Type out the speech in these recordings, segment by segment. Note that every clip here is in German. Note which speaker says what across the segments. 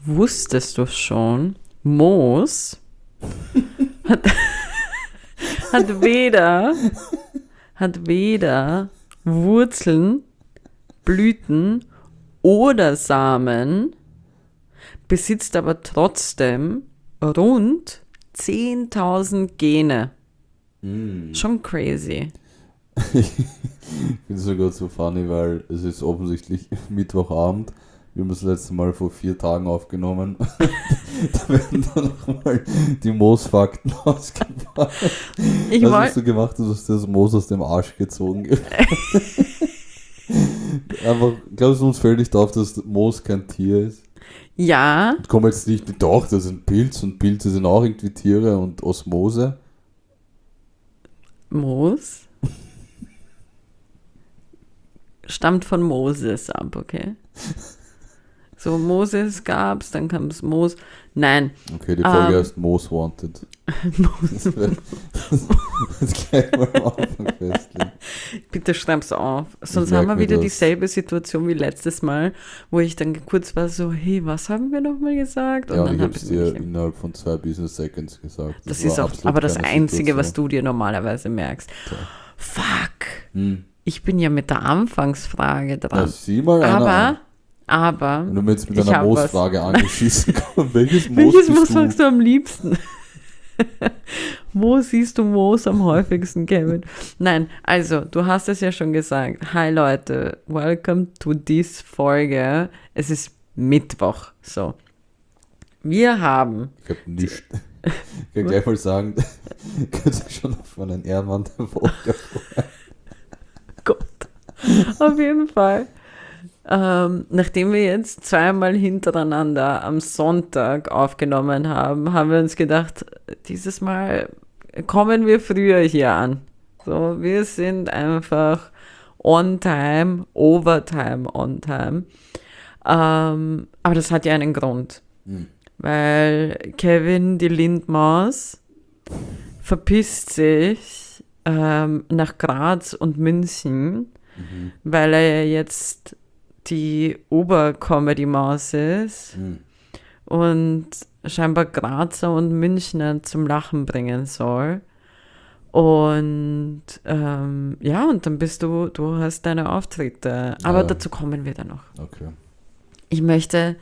Speaker 1: wusstest du schon, Moos hat weder Wurzeln, Blüten oder Samen, besitzt aber trotzdem rund 10.000 Gene. Schon crazy.
Speaker 2: Ich bin sogar so funny, weil es ist offensichtlich Mittwochabend. Wir haben das letzte Mal vor 4 Tagen aufgenommen. Da werden dann nochmal die Moosfakten ausgebracht. Was du gemacht hast, du hast das Moos aus dem Arsch gezogen. Einfach, glaubst du, uns fällt nicht auf, dass Moos kein Tier ist?
Speaker 1: Ja.
Speaker 2: Und komm jetzt nicht mit, doch, das ist ein Pilz und Pilze sind auch irgendwie Tiere und Osmose.
Speaker 1: Moos stammt von Moses ab, okay? So, Moses gab's, dann kam es Moos. Nein.
Speaker 2: Okay, die Folge heißt Most Wanted. Das gleich mal am Anfang festlegen.
Speaker 1: Bitte schreib's auf. Sonst haben wir wieder dieselbe Situation wie letztes Mal, wo ich dann kurz war so, hey, was haben wir nochmal gesagt? Und
Speaker 2: ja,
Speaker 1: dann
Speaker 2: ich habe es dir innerhalb von 2 Business Seconds gesagt.
Speaker 1: Das ist auch aber das Einzige, was du dir normalerweise merkst. So. Fuck. Ich bin ja mit der Anfangsfrage dran.
Speaker 2: Ja, sieh mal einer
Speaker 1: aber
Speaker 2: wenn du mir jetzt mit einer Moosfrage angeschissen kommst, welches Moos
Speaker 1: magst du am liebsten? Wo siehst du Moos am häufigsten, Kevin? Nein, also, du hast es ja schon gesagt. Hi Leute, welcome to this Folge. Es ist Mittwoch, so. Wir haben...
Speaker 2: Ich habe nichts. Ich kann gleich mal sagen, kannst du schon auf einen Ehrenmann der Woche freuen.
Speaker 1: Gott, auf jeden Fall. Nachdem wir jetzt 2-mal hintereinander am Sonntag aufgenommen haben, haben wir uns gedacht, dieses Mal kommen wir früher hier an. So, wir sind einfach on time, overtime on time. Aber das hat ja einen Grund. Weil Kevin, die Lindmaus, verpisst sich nach Graz und München, weil er ja jetzt die Ober-Comedy-Maus ist und scheinbar Grazer und Münchner zum Lachen bringen soll. Und ja, und dann du hast deine Auftritte. Aber dazu kommen wir dann noch.
Speaker 2: Okay.
Speaker 1: Ich möchte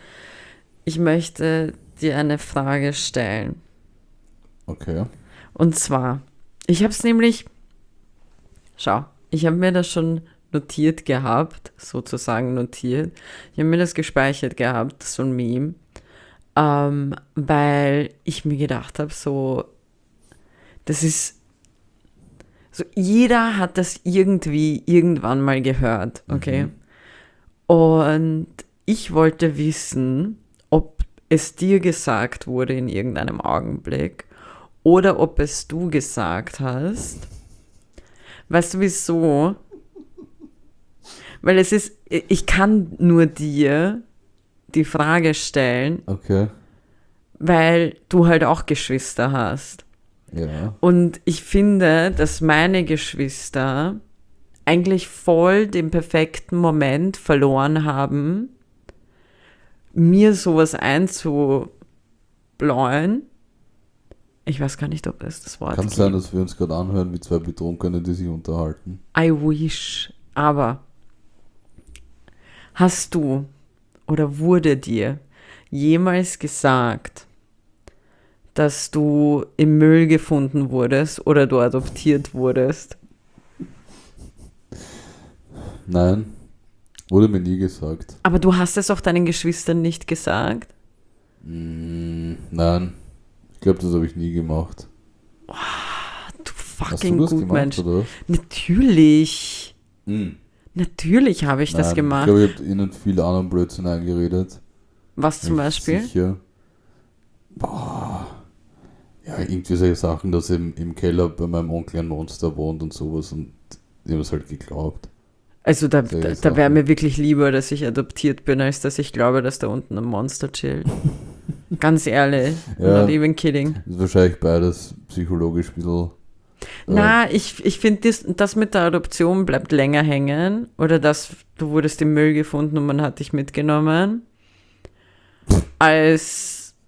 Speaker 1: dir eine Frage stellen.
Speaker 2: Okay.
Speaker 1: Und zwar, ich habe mir das schon notiert gehabt, sozusagen notiert. Ich habe mir das gespeichert gehabt, so ein Meme, weil ich mir gedacht habe, so, das ist, so jeder hat das irgendwann mal gehört, okay? Und ich wollte wissen, ob es dir gesagt wurde in irgendeinem Augenblick oder ob es du gesagt hast. Weißt du wieso? Weil ich kann nur dir die Frage stellen,
Speaker 2: okay,
Speaker 1: weil du halt auch Geschwister hast.
Speaker 2: Ja.
Speaker 1: Und ich finde, dass meine Geschwister eigentlich voll den perfekten Moment verloren haben, mir sowas einzubläuen. Ich weiß gar nicht, ob es das Wort
Speaker 2: Kann es sein, dass wir uns gerade anhören wie 2 Betrunkene, die sich unterhalten?
Speaker 1: I wish. Aber hast du oder wurde dir jemals gesagt, dass du im Müll gefunden wurdest oder du adoptiert wurdest?
Speaker 2: Nein, wurde mir nie gesagt.
Speaker 1: Aber du hast es auch deinen Geschwistern nicht gesagt?
Speaker 2: Nein, ich glaube, das habe ich nie gemacht.
Speaker 1: Oh, du fucking
Speaker 2: hast du das
Speaker 1: gut,
Speaker 2: gemacht,
Speaker 1: Mensch.
Speaker 2: Oder?
Speaker 1: Natürlich. Natürlich habe ich das gemacht.
Speaker 2: Ich glaube, ich habe ihnen viel anderen Blödsinn eingeredet.
Speaker 1: Was zum Beispiel?
Speaker 2: Sicher. Boah. Ja, irgendwie solche Sachen, dass im Keller bei meinem Onkel ein Monster wohnt und sowas und die haben es halt geglaubt.
Speaker 1: Also da wäre mir wirklich lieber, dass ich adoptiert bin, als dass ich glaube, dass da unten ein Monster chillt. Ganz ehrlich.
Speaker 2: Ja,
Speaker 1: not even kidding.
Speaker 2: Ist wahrscheinlich beides psychologisch ein bisschen...
Speaker 1: Na, ich finde, das mit der Adoption bleibt länger hängen. Oder dass du wurdest im Müll gefunden und man hat dich mitgenommen. als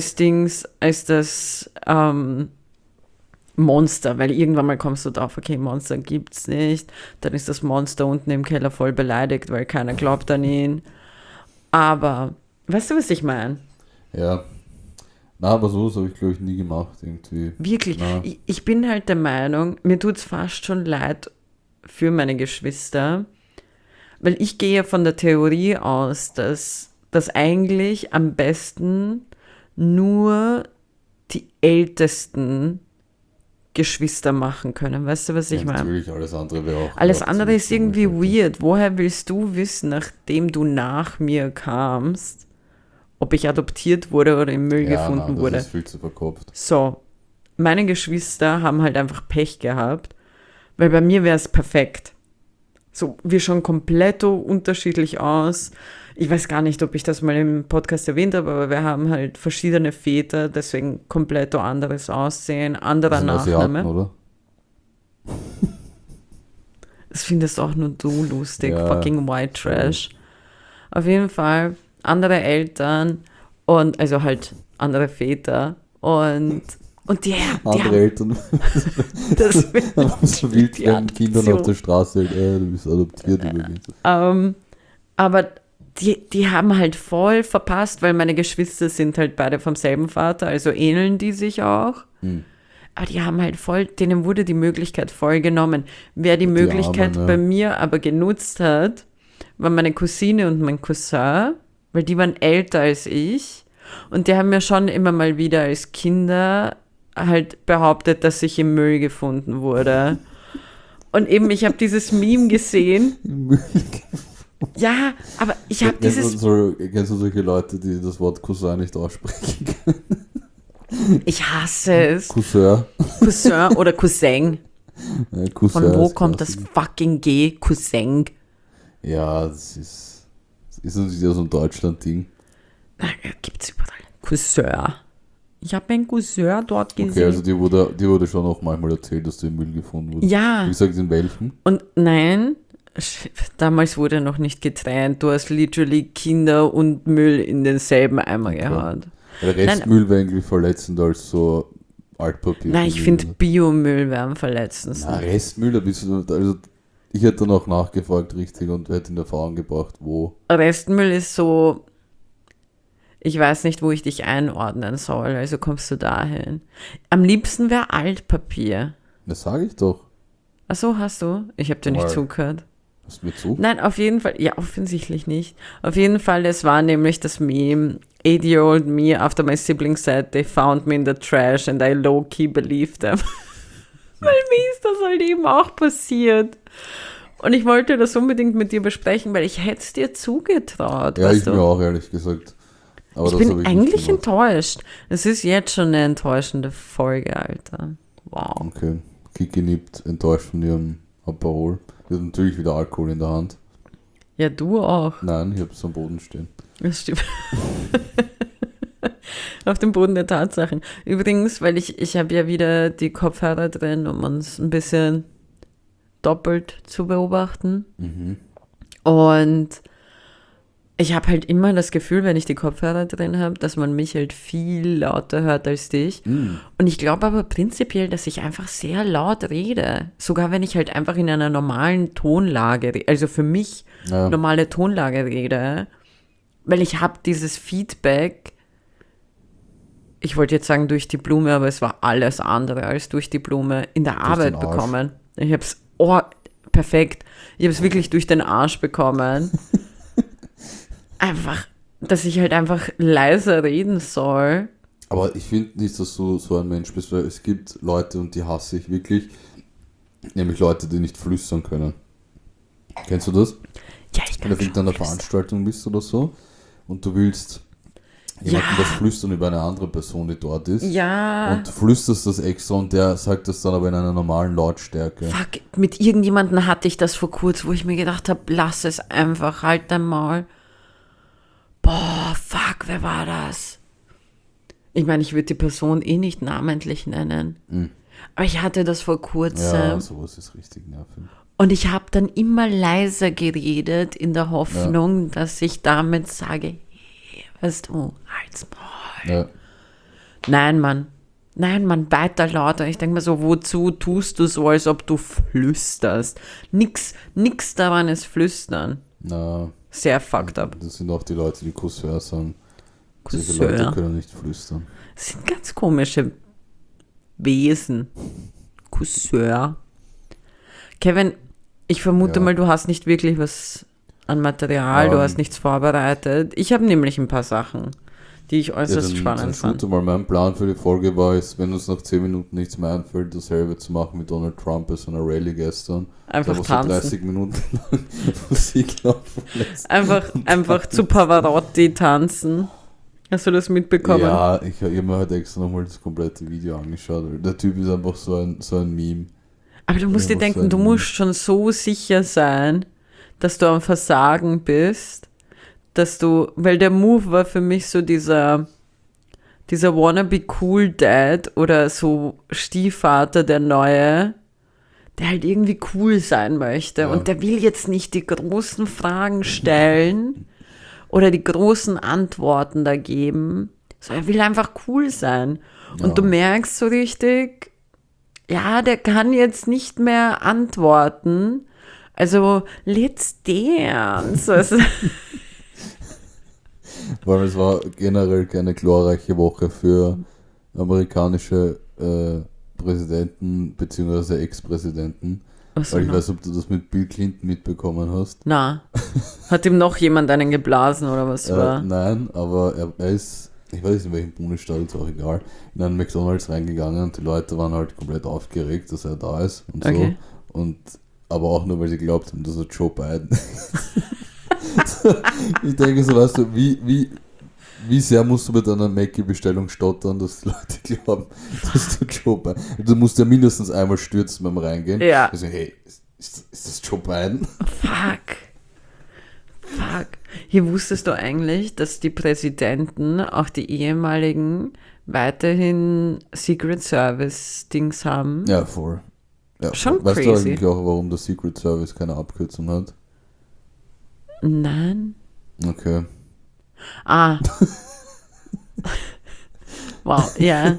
Speaker 1: das Monster, weil irgendwann mal kommst du drauf, okay, Monster gibt's nicht, dann ist das Monster unten im Keller voll beleidigt, weil keiner glaubt an ihn. Aber, weißt du, was ich meine?
Speaker 2: Ja. Na, aber sowas habe ich, glaube ich, nie gemacht, irgendwie.
Speaker 1: Wirklich,
Speaker 2: Na.
Speaker 1: ich bin halt der Meinung, mir tut's fast schon leid für meine Geschwister, weil ich gehe ja von der Theorie aus, dass das eigentlich am besten nur die ältesten Geschwister machen können. Weißt du, was ich
Speaker 2: Ja,
Speaker 1: meine?
Speaker 2: natürlich, alles andere wäre auch.
Speaker 1: Alles
Speaker 2: ja,
Speaker 1: andere ist
Speaker 2: ziemlich
Speaker 1: irgendwie
Speaker 2: komisch.
Speaker 1: weird. Woher willst du wissen, nachdem du nach mir kamst, ob ich adoptiert wurde oder im Müll
Speaker 2: Ja,
Speaker 1: gefunden
Speaker 2: das
Speaker 1: wurde?
Speaker 2: ist viel zu verkopft.
Speaker 1: So, meine Geschwister haben halt einfach Pech gehabt, weil bei mir wäre es perfekt. So, wir schauen komplett unterschiedlich aus. Ich weiß gar nicht, ob ich das mal im Podcast erwähnt habe, aber wir haben halt verschiedene Väter, deswegen komplett anderes Aussehen, anderer
Speaker 2: Das sind Asiaten,
Speaker 1: Nachname.
Speaker 2: oder?
Speaker 1: Das findest auch nur du lustig,
Speaker 2: Ja,
Speaker 1: fucking White Trash. Auf jeden Fall andere Eltern und also halt andere Väter und die
Speaker 2: Andere
Speaker 1: haben
Speaker 2: Eltern
Speaker 1: das
Speaker 2: haben so wildfremden Kindern auf
Speaker 1: Adoption.
Speaker 2: der Straße, du bist adoptiert übrigens.
Speaker 1: Aber die haben halt voll verpasst, weil meine Geschwister sind halt beide vom selben Vater, also ähneln die sich auch.
Speaker 2: Hm.
Speaker 1: Aber die haben halt voll, denen wurde die Möglichkeit voll genommen. Wer die Möglichkeit
Speaker 2: Armen, ja.
Speaker 1: bei mir aber genutzt hat, war meine Cousine und mein Cousin, weil die waren älter als ich. Und die haben mir schon immer mal wieder als Kinder halt behauptet, dass ich im Müll gefunden wurde. Und eben, ich habe dieses Meme gesehen. Ja, aber ich habe dieses...
Speaker 2: Kennst du solche Leute, die das Wort Cousin nicht aussprechen können?
Speaker 1: Ich hasse es.
Speaker 2: Cousin.
Speaker 1: Cousin oder Cousin.
Speaker 2: Ja, Cousin
Speaker 1: Von wo
Speaker 2: ist
Speaker 1: kommt das
Speaker 2: klassisch.
Speaker 1: fucking G? Cousin.
Speaker 2: Ja, das ist natürlich so ein Deutschland-Ding.
Speaker 1: Na, gibt's überall. Cousin. Ich habe meinen Cousin dort gesehen.
Speaker 2: Okay, also dir wurde schon auch manchmal erzählt, dass du im Müll gefunden wurdest.
Speaker 1: Ja.
Speaker 2: Wie gesagt, in welchem?
Speaker 1: Und nein, damals wurde noch nicht getrennt. Du hast literally Kinder und Müll in denselben Eimer gehauen.
Speaker 2: Der Restmüll wäre eigentlich verletzend als so Altpapier.
Speaker 1: Nein, ich finde Biomüll wäre am verletzendsten.
Speaker 2: Na, Restmüll, da bist du, also ich hätte dann auch nachgefragt richtig und hätte in Erfahrung gebracht, wo.
Speaker 1: Restmüll ist so, ich weiß nicht, wo ich dich einordnen soll, also kommst du dahin. Am liebsten wäre Altpapier.
Speaker 2: Das sage ich doch.
Speaker 1: Ach so, hast du? Ich habe dir nicht
Speaker 2: Mal.
Speaker 1: zugehört.
Speaker 2: Hast du mir zu?
Speaker 1: Nein, auf jeden Fall, ja, offensichtlich nicht. Auf jeden Fall, es war nämlich das Meme, 8-year-old me, after my siblings said they found me in the trash and I low-key believed them. Weil mir ist das halt eben auch passiert. Und ich wollte das unbedingt mit dir besprechen, weil ich hätte es dir zugetraut.
Speaker 2: Ja,
Speaker 1: weißt
Speaker 2: ich
Speaker 1: du?
Speaker 2: mir auch, ehrlich gesagt. Aber
Speaker 1: Ich
Speaker 2: das
Speaker 1: bin
Speaker 2: habe ich
Speaker 1: eigentlich
Speaker 2: nicht gemacht.
Speaker 1: enttäuscht. Es ist jetzt schon eine enttäuschende Folge, Alter. Wow.
Speaker 2: Okay. Kiki nickt enttäuscht von ihrem Aperol. Die hat natürlich wieder Alkohol in der Hand.
Speaker 1: Ja, du auch.
Speaker 2: Nein, ich habe es am Boden stehen.
Speaker 1: Das stimmt. Auf dem Boden der Tatsachen. Übrigens, weil ich habe ja wieder die Kopfhörer drin, um uns ein bisschen doppelt zu beobachten.
Speaker 2: Mhm.
Speaker 1: Und ich habe halt immer das Gefühl, wenn ich die Kopfhörer drin habe, dass man mich halt viel lauter hört als dich.
Speaker 2: Mhm.
Speaker 1: Und ich glaube aber prinzipiell, dass ich einfach sehr laut rede. Sogar wenn ich halt einfach in einer normalen Tonlage, also für mich
Speaker 2: Ja.
Speaker 1: normale Tonlage rede. Weil ich habe dieses Feedback, ich wollte jetzt sagen durch die Blume, aber es war alles andere als durch die Blume, in der Arbeit
Speaker 2: den Arsch.
Speaker 1: bekommen. Ich habe es, perfekt, ich habe es wirklich durch den Arsch bekommen. Einfach, dass ich halt einfach leiser reden soll.
Speaker 2: Aber ich finde nicht, dass du so ein Mensch bist, weil es gibt Leute und die hasse ich wirklich. Nämlich Leute, die nicht flüstern können. Kennst du das?
Speaker 1: Ja, ich
Speaker 2: Wenn du
Speaker 1: kann
Speaker 2: in einer
Speaker 1: schon
Speaker 2: Veranstaltung bist oder so und du willst jemanden
Speaker 1: Ja.
Speaker 2: was flüstern über eine andere Person, die dort ist.
Speaker 1: Ja,
Speaker 2: Und du flüsterst das extra und der sagt das dann aber in einer normalen Lautstärke.
Speaker 1: fuck, mit irgendjemandem hatte ich das vor kurzem, wo ich mir gedacht habe, lass es einfach, halt dein Maul. Boah, fuck, wer war das? Ich meine, ich würde die Person eh nicht namentlich nennen.
Speaker 2: Mhm.
Speaker 1: Aber ich hatte das vor kurzem.
Speaker 2: Ja, sowas ist richtig nervig.
Speaker 1: Und ich habe dann immer leiser geredet, in der Hoffnung, dass ich damit sage, hey, weißt du, halt's Maul.
Speaker 2: Ja.
Speaker 1: Nein, Mann, weiter lauter. Ich denke mir so, wozu tust du so, als ob du flüsterst? Nix daran ist flüstern.
Speaker 2: Na,
Speaker 1: Sehr fucked up.
Speaker 2: das sind auch die Leute, die Cousin sagen. Solche
Speaker 1: Cousin.
Speaker 2: Leute können nicht flüstern.
Speaker 1: Das sind ganz komische Wesen. Cousin. Kevin, ich vermute
Speaker 2: Ja.
Speaker 1: mal, du hast nicht wirklich was an Material, du hast nichts vorbereitet. Ich habe nämlich ein paar Sachen, die ich äußerst spannend fand.
Speaker 2: Mal, mein Plan für die Folge war es, wenn uns nach 10 Minuten nichts mehr einfällt, dasselbe zu machen mit Donald Trump bei so einer Rallye gestern.
Speaker 1: Einfach
Speaker 2: so
Speaker 1: tanzen.
Speaker 2: 30 Minuten lang Musik laufen lässt.
Speaker 1: Einfach zu Pavarotti tanzen. Hast du das mitbekommen?
Speaker 2: Ja, ich habe mir halt extra nochmal das komplette Video angeschaut. Weil der Typ ist einfach so ein Meme.
Speaker 1: Aber du musst dir denken, du musst schon so sicher sein, dass du am Versagen bist, weil der Move war für mich so dieser wannabe cool Dad oder so Stiefvater, der Neue, der halt irgendwie cool sein möchte.
Speaker 2: Ja.
Speaker 1: Und der will jetzt nicht die großen Fragen stellen oder die großen Antworten da geben, sondern er will einfach cool sein. Und du merkst so richtig, ja, der kann jetzt nicht mehr antworten. Also, let's dance. Also,
Speaker 2: Weil es war generell keine glorreiche Woche für amerikanische Präsidenten bzw. Ex-Präsidenten. Weil ich weiß, ob du das mit Bill Clinton mitbekommen hast.
Speaker 1: na, hat ihm noch jemand einen geblasen oder was war?
Speaker 2: Nein, aber er ist, ich weiß nicht in welchem Bundesstaat, ist auch egal, in einen McDonalds reingegangen und die Leute waren halt komplett aufgeregt, dass er da ist und
Speaker 1: Okay.
Speaker 2: so. Und aber auch nur, weil sie glaubt haben, dass er Joe Biden ist. Ich denke so, weißt du, wie sehr musst du mit einer Mackie-Bestellung stottern, dass die Leute glauben, dass du Joe Biden... Du musst ja mindestens einmal stürzen beim Reingehen.
Speaker 1: Ja.
Speaker 2: Also, hey, ist das Joe Biden?
Speaker 1: Fuck. Hier wusstest du eigentlich, dass die Präsidenten, auch die ehemaligen, weiterhin Secret Service-Dings haben?
Speaker 2: Ja, voll. Ja,
Speaker 1: Schon
Speaker 2: weißt
Speaker 1: crazy.
Speaker 2: du eigentlich auch, warum der Secret Service keine Abkürzung hat?
Speaker 1: Nein.
Speaker 2: Okay.
Speaker 1: Ah. Wow, ja.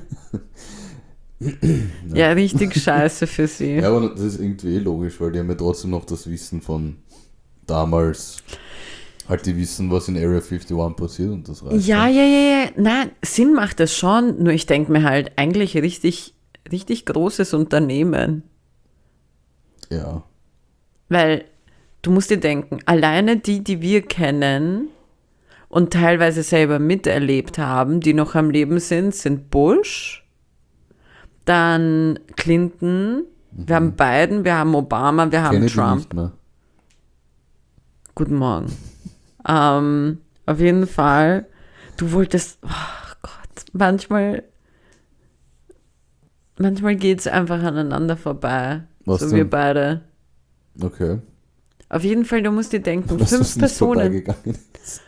Speaker 1: Ja, richtig scheiße für sie.
Speaker 2: Ja, aber das ist irgendwie logisch, weil die haben ja trotzdem noch das Wissen von damals. Halt, die wissen, was in Area 51 passiert und das reicht.
Speaker 1: Ja. Nein, Sinn macht das schon, nur ich denke mir halt, eigentlich richtig großes Unternehmen.
Speaker 2: Ja.
Speaker 1: Weil du musst dir denken, alleine die wir kennen und teilweise selber miterlebt haben, die noch am Leben sind Bush, dann Clinton, wir haben Biden, wir haben Obama, wir haben
Speaker 2: Kennedy
Speaker 1: Trump.
Speaker 2: nicht mehr.
Speaker 1: Guten Morgen. Auf jeden Fall, du wolltest, oh Gott, manchmal geht es einfach aneinander vorbei.
Speaker 2: Was
Speaker 1: so
Speaker 2: denn?
Speaker 1: wir beide.
Speaker 2: Okay.
Speaker 1: Auf jeden Fall, du musst dir denken,
Speaker 2: Was
Speaker 1: 5
Speaker 2: uns nicht
Speaker 1: Personen.
Speaker 2: vorbeigegangen ist.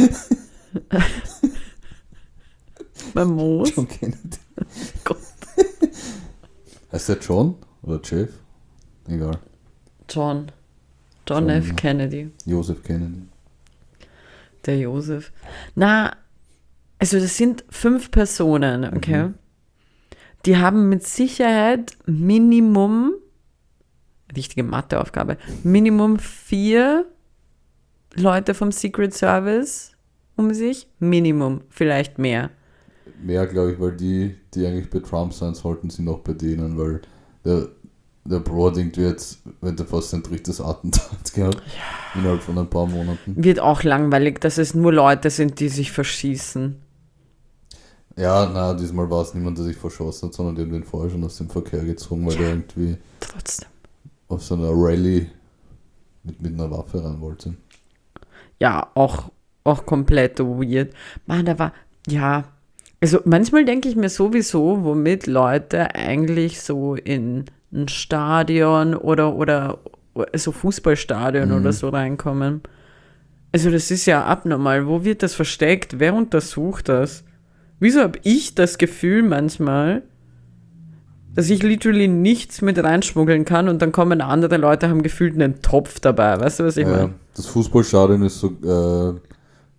Speaker 1: Beim Moos.
Speaker 2: John Kennedy.
Speaker 1: Gott.
Speaker 2: Heißt der John oder Jeff? Egal.
Speaker 1: John
Speaker 2: John,
Speaker 1: F.
Speaker 2: ja.
Speaker 1: Kennedy.
Speaker 2: Joseph Kennedy.
Speaker 1: Der Josef. Na, also das sind 5 Personen, okay? Die haben mit Sicherheit Minimum, richtige Matheaufgabe, Minimum 4 Leute vom Secret Service um sich. Minimum, vielleicht mehr.
Speaker 2: Mehr, glaube ich, weil die eigentlich bei Trump sein sollten, sind auch bei denen, weil der Bro denkt jetzt, wenn der fast ein drittes Attentat gehabt, innerhalb von ein paar Monaten.
Speaker 1: Wird auch langweilig, dass es nur Leute sind, die sich verschießen.
Speaker 2: Ja, na, diesmal war es niemand, der sich verschossen hat, sondern die haben den vorher schon aus dem Verkehr gezogen, weil der irgendwie
Speaker 1: Trotzdem.
Speaker 2: auf so einer Rallye mit einer Waffe ran wollte.
Speaker 1: Ja, auch komplett weird. Man, da war, ja, also manchmal denke ich mir sowieso, womit Leute eigentlich so in ein Stadion oder so Fußballstadion oder so reinkommen. Also das ist ja abnormal. Wo wird das versteckt? Wer untersucht das? Wieso habe ich das Gefühl manchmal, dass ich literally nichts mit reinschmuggeln kann und dann kommen andere Leute, haben gefühlt einen Topf dabei. Weißt du, was ich meine?
Speaker 2: Das Fußballstadion ist so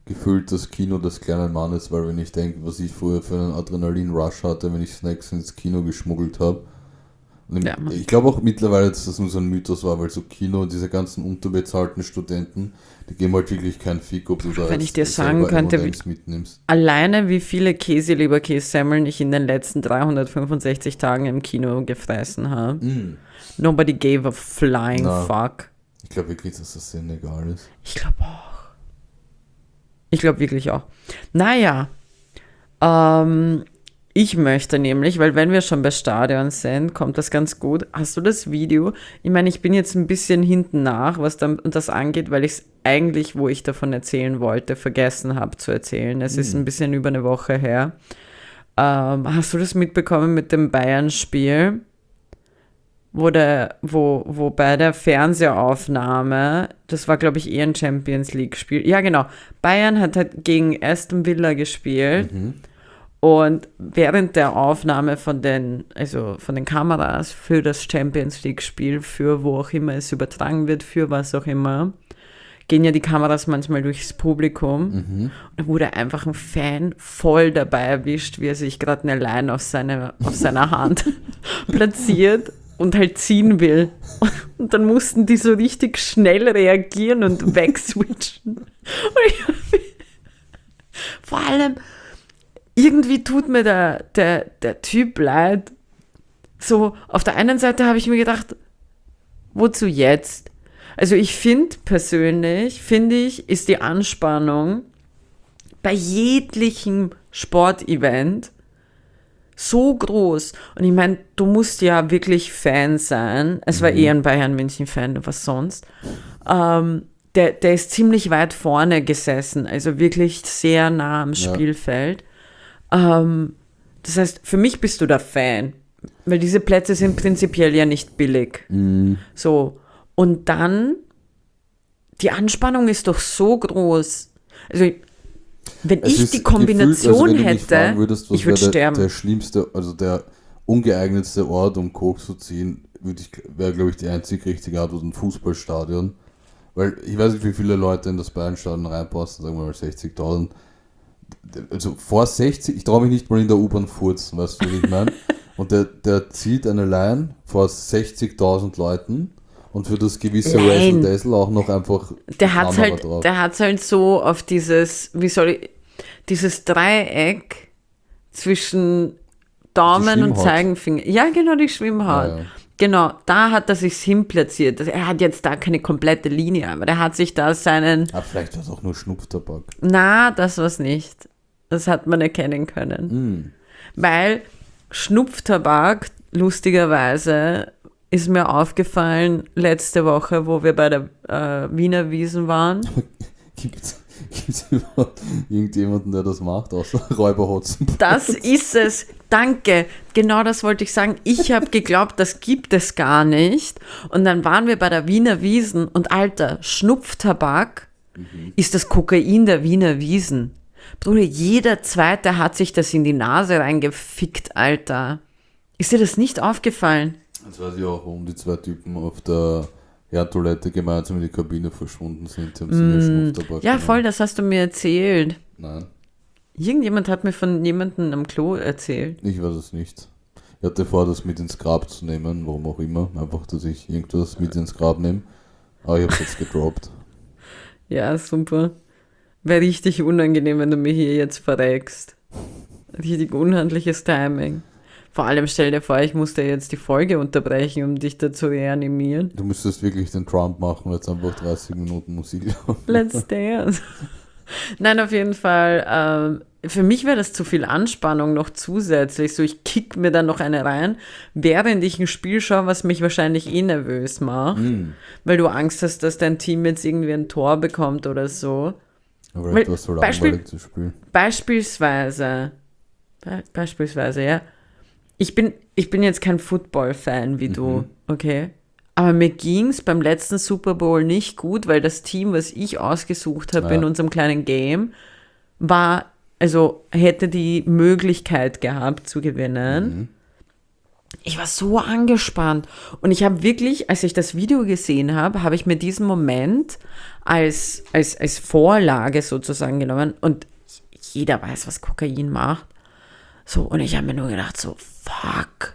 Speaker 2: gefühlt das Kino des kleinen Mannes, weil wenn ich denke, was ich früher für einen Adrenalin-Rush hatte, wenn ich Snacks ins Kino geschmuggelt habe.
Speaker 1: Ja, Mann.
Speaker 2: Ich glaube auch mittlerweile, dass das nur so ein Mythos war, weil so Kino, diese ganzen unterbezahlten Studenten, die geben halt wirklich keinen Fick, ob du da
Speaker 1: Wenn
Speaker 2: jetzt
Speaker 1: ich dir sagen
Speaker 2: selber
Speaker 1: könnte,
Speaker 2: M&Ms mitnimmst.
Speaker 1: alleine wie viele Käse-Leberkässemmeln ich in den letzten 365 Tagen im Kino gefressen habe. Nobody gave a flying
Speaker 2: Na.
Speaker 1: fuck.
Speaker 2: Ich glaube wirklich, dass das denen egal ist.
Speaker 1: Ich glaube auch. Ich glaube wirklich auch. Naja, ich möchte nämlich, weil wenn wir schon bei Stadion sind, kommt das ganz gut. Hast du das Video? Ich meine, ich bin jetzt ein bisschen hinten nach, was das angeht, weil ich es eigentlich, wo ich davon erzählen wollte, vergessen habe zu erzählen. Es ist ein bisschen über eine Woche her. Hast du das mitbekommen mit dem Bayern-Spiel? Wo bei der Fernsehaufnahme, das war glaube ich ein Champions League-Spiel. Ja, genau. Bayern hat halt gegen Aston Villa gespielt. Und während der Aufnahme von den Kameras für das Champions League-Spiel, für wo auch immer es übertragen wird, für was auch immer, gehen ja die Kameras manchmal durchs Publikum. Und da wurde einfach ein Fan voll dabei erwischt, wie er sich gerade eine Line auf seiner Hand platziert und halt ziehen will. Und dann mussten die so richtig schnell reagieren und wegswitchen. Vor allem, irgendwie tut mir der Typ leid. So, auf der einen Seite habe ich mir gedacht, wozu jetzt? Also ich finde persönlich, ist die Anspannung bei jeglichem Sportevent so groß. Und ich meine, du musst ja wirklich Fan sein. Es war eher ein Bayern-München-Fan, was sonst. Der ist ziemlich weit vorne gesessen, also wirklich sehr nah am Spielfeld. Das heißt, für mich bist du der Fan, weil diese Plätze sind prinzipiell ja nicht billig. So, und dann, die Anspannung ist doch so groß. Also, wenn ich die Kombination hätte, ich würde sterben.
Speaker 2: Der schlimmste, also der ungeeignetste Ort, um Coke zu ziehen, wäre, glaube ich, die einzig richtige Art, ein Fußballstadion. Weil ich weiß nicht, wie viele Leute in das Bayernstadion reinpassen, sagen wir mal 60.000. Also vor 60, ich traue mich nicht mal in der U-Bahn furzen, weißt du, wie ich meine? Und der zieht eine Line vor 60.000 Leuten und für das gewisse Razzle Dazzle auch noch einfach
Speaker 1: der hat's halt so auf dieses Dreieck zwischen Daumen und Zeigefinger. Ja, genau, die Schwimmhaut. Ja. Genau, da hat er sich hinplatziert. Also er hat jetzt da keine komplette Linie, aber der hat sich da seinen...
Speaker 2: vielleicht war es auch nur Schnupftabak.
Speaker 1: Na, das war's nicht. Das hat man erkennen können. Weil Schnupftabak, lustigerweise, ist mir aufgefallen letzte Woche, wo wir bei der Wiener Wiesn waren.
Speaker 2: Gibt's überhaupt irgendjemanden, der das macht, außer Räuber Hotzenplotz?
Speaker 1: Das ist es. Danke. Genau das wollte ich sagen. Ich habe geglaubt, das gibt es gar nicht. Und dann waren wir bei der Wiener Wiesn und Alter, Schnupftabak ist das Kokain der Wiener Wiesn. Bruder, jeder Zweite hat sich das in die Nase reingefickt, Alter. Ist dir das nicht aufgefallen?
Speaker 2: Das weiß ich auch, warum die zwei Typen auf der Toilette gemeinsam in die Kabine verschwunden sind.
Speaker 1: Ja, voll, das hast du mir erzählt.
Speaker 2: Nein.
Speaker 1: Irgendjemand hat mir von jemandem am Klo erzählt.
Speaker 2: Ich weiß es nicht. Ich hatte vor, das mit ins Grab zu nehmen, warum auch immer. Einfach, dass ich irgendwas mit ins Grab nehme. Aber ich habe es jetzt gedroppt.
Speaker 1: Ja, super. Wäre richtig unangenehm, wenn du mir hier jetzt verreckst. Richtig unhandliches Timing. Vor allem stell dir vor, ich musste jetzt die Folge unterbrechen, um dich da zu reanimieren.
Speaker 2: Du müsstest wirklich den Trump machen und jetzt einfach 30 Minuten Musik laufen.
Speaker 1: Let's dance. Nein, auf jeden Fall. Für mich wäre das zu viel Anspannung noch zusätzlich. So, ich kick mir dann noch eine rein, während ich ein Spiel schaue, was mich wahrscheinlich nervös macht. Weil du Angst hast, dass dein Team jetzt irgendwie ein Tor bekommt oder so.
Speaker 2: Aber etwas so langweilig zu spielen.
Speaker 1: Beispielsweise, ja. Ich bin jetzt kein Football-Fan wie du, okay? Aber mir ging es beim letzten Super Bowl nicht gut, weil das Team, was ich ausgesucht habe in unserem kleinen Game, hätte die Möglichkeit gehabt zu gewinnen. Ich war so angespannt. Und ich habe wirklich, als ich das Video gesehen habe, habe ich mir diesen Moment als Vorlage sozusagen genommen. Und jeder weiß, was Kokain macht. So, und ich habe mir nur gedacht, so, fuck.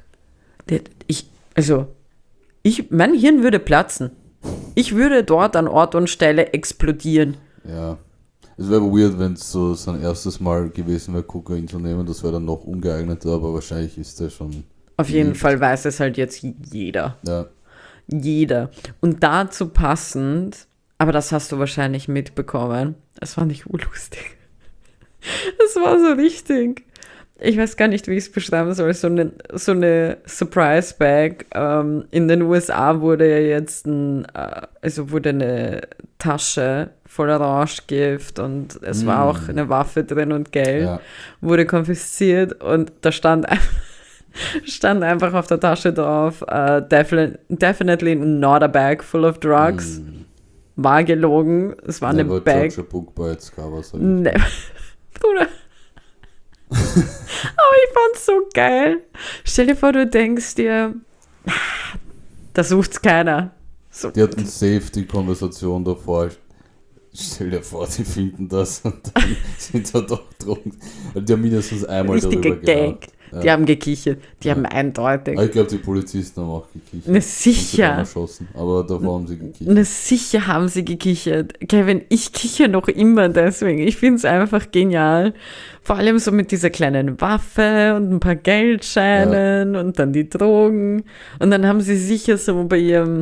Speaker 1: Mein Hirn würde platzen. Ich würde dort an Ort und Stelle explodieren.
Speaker 2: Ja. Es wäre weird, wenn es so sein erstes Mal gewesen wäre, Kokain zu nehmen. Das wäre dann noch ungeeigneter, aber wahrscheinlich ist der schon.
Speaker 1: Auf jeden Fall weiß es halt jetzt jeder.
Speaker 2: Ja.
Speaker 1: Jeder. Und dazu passend, aber das hast du wahrscheinlich mitbekommen, das fand ich urlustig. Das war so richtig. Ich weiß gar nicht, wie ich es beschreiben soll. So eine Surprise-Bag. In den USA wurde ja jetzt wurde eine Tasche voller Rauschgift und es war auch eine Waffe drin und Geld. Wurde konfisziert und da stand einfach auf der Tasche drauf, definitely not a bag full of drugs. War gelogen. Es war eine Bag.
Speaker 2: Judge a book by its cover, sag ich.
Speaker 1: Bruder. Aber ich fand's so geil. Stell dir vor, du denkst dir, da sucht's keiner. So.
Speaker 2: Die hatten safe die Konversation davor. Stell dir vor, die finden das und dann sind da doch Drogen. Die haben mindestens einmal darüber gelacht.
Speaker 1: Ja. Die haben gekichert. Die haben eindeutig.
Speaker 2: Ich glaube, die Polizisten haben auch gekichert.
Speaker 1: Na sicher.
Speaker 2: Erschossen, aber davor haben sie gekichert.
Speaker 1: Na sicher haben sie gekichert. Kevin, ich kicher noch immer deswegen. Ich finde es einfach genial. Vor allem so mit dieser kleinen Waffe und ein paar Geldscheinen und dann die Drogen. Und dann haben sie sicher so bei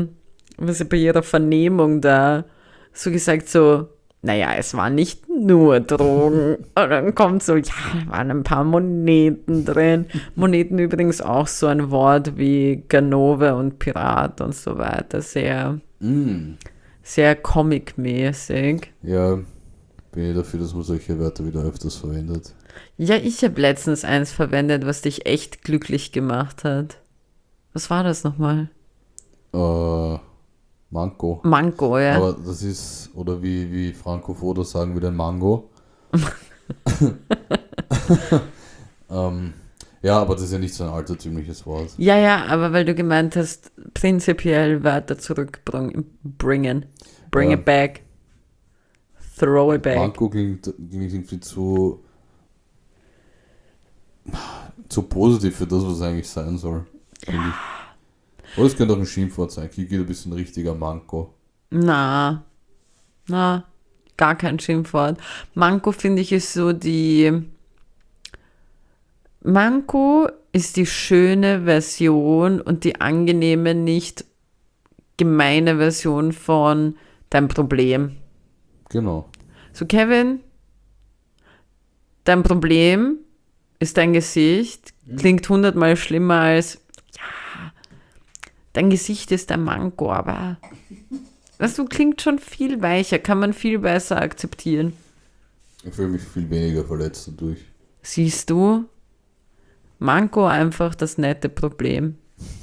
Speaker 1: ihrer Vernehmung da so gesagt so, naja, es waren nicht nur Drogen. Und dann kommt so, ja, da waren ein paar Moneten drin. Moneten übrigens auch so ein Wort wie Ganove und Pirat und so weiter. Sehr, sehr comic-mäßig.
Speaker 2: Ja, bin ich dafür, dass man solche Wörter wieder öfters verwendet.
Speaker 1: Ja, ich habe letztens eins verwendet, was dich echt glücklich gemacht hat. Was war das nochmal?
Speaker 2: Manko.
Speaker 1: Manko, ja.
Speaker 2: Aber das ist, oder wie Franco Foda sagen würde, ein Mango. Ja, aber das ist ja nicht so ein altertümliches Wort.
Speaker 1: Ja, aber weil du gemeint hast, prinzipiell Wörter zurückbringen. Bring it back. Throw it back.
Speaker 2: Manko klingt irgendwie zu positiv für das, was es eigentlich sein soll. Ja. Oder es könnte auch ein Schimpfwort sein. Kiki, du bist ein richtiger Manko.
Speaker 1: Na, gar kein Schimpfwort. Manko, finde ich, ist so Manko ist die schöne Version und die angenehme, nicht gemeine Version von dein Problem.
Speaker 2: Genau.
Speaker 1: So, Kevin, dein Problem ist dein Gesicht, klingt 100-mal schlimmer als dein Gesicht ist ein Manko, aber das klingt schon viel weicher, kann man viel besser akzeptieren.
Speaker 2: Ich fühle mich viel weniger verletzt dadurch.
Speaker 1: Siehst du? Manko einfach das nette Problem.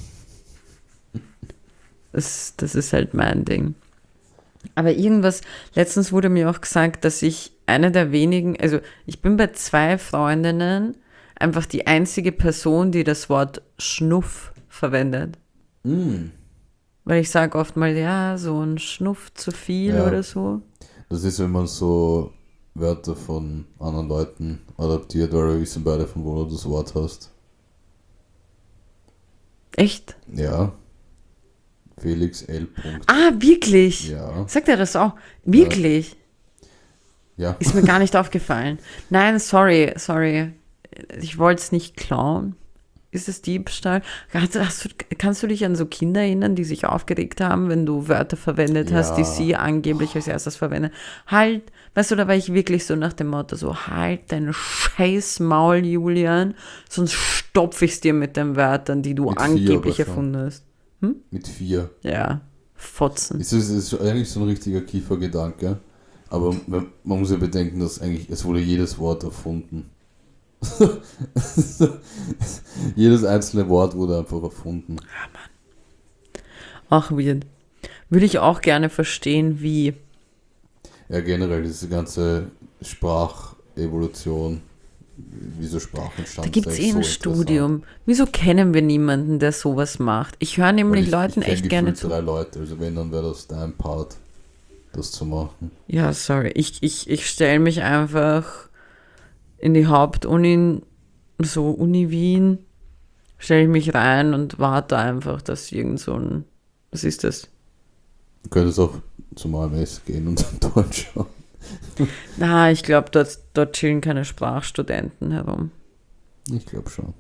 Speaker 1: Das ist halt mein Ding. Aber letztens wurde mir auch gesagt, dass ich eine der wenigen, also ich bin bei 2 Freundinnen einfach die einzige Person, die das Wort Schnuff verwendet. Weil ich sage oft mal, ja, so ein Schnuff zu viel oder so.
Speaker 2: Das ist, wenn man so Wörter von anderen Leuten adaptiert, weil wir wissen beide, von wo du das Wort hast.
Speaker 1: Echt?
Speaker 2: Ja. Felix L.
Speaker 1: Ah, wirklich?
Speaker 2: Ja.
Speaker 1: Sagt er das auch? Wirklich?
Speaker 2: Ja.
Speaker 1: Ist mir gar nicht aufgefallen. Nein, sorry. Ich wollte es nicht klauen. Ist es Diebstahl? Kannst du dich an so Kinder erinnern, die sich aufgeregt haben, wenn du Wörter verwendet hast, die sie angeblich als erstes verwenden? Halt, weißt du, da war ich wirklich so nach dem Motto so, halt dein scheiß Maul, Julian, sonst stopfe ich es dir mit den Wörtern, die du angeblich erfunden hast.
Speaker 2: Mit 4.
Speaker 1: Ja, Fotzen.
Speaker 2: Es ist eigentlich so ein richtiger Kiefergedanke, aber man muss ja bedenken, dass eigentlich, es wurde jedes Wort erfunden. Jedes einzelne Wort wurde einfach erfunden.
Speaker 1: Ja, Mann. Ach, weird. Würde ich auch gerne verstehen, wie.
Speaker 2: Ja, generell diese ganze Sprachevolution wieso Sprachenstand
Speaker 1: Da gibt es eh ein Studium. Wieso kennen wir niemanden, der sowas macht? Ich höre nämlich Leuten echt gerne zu.
Speaker 2: 3 Leute, also wenn, dann wäre das dein Part, das zu machen.
Speaker 1: Ja, sorry. Ich stelle mich einfach in die Hauptuni, so Uni Wien, stelle ich mich rein und warte einfach, dass irgend so ein, was ist das?
Speaker 2: Du könntest auch zum AMS gehen und dann dort schauen.
Speaker 1: Na, ich glaube, dort chillen keine Sprachstudenten herum.
Speaker 2: Ich glaube schon.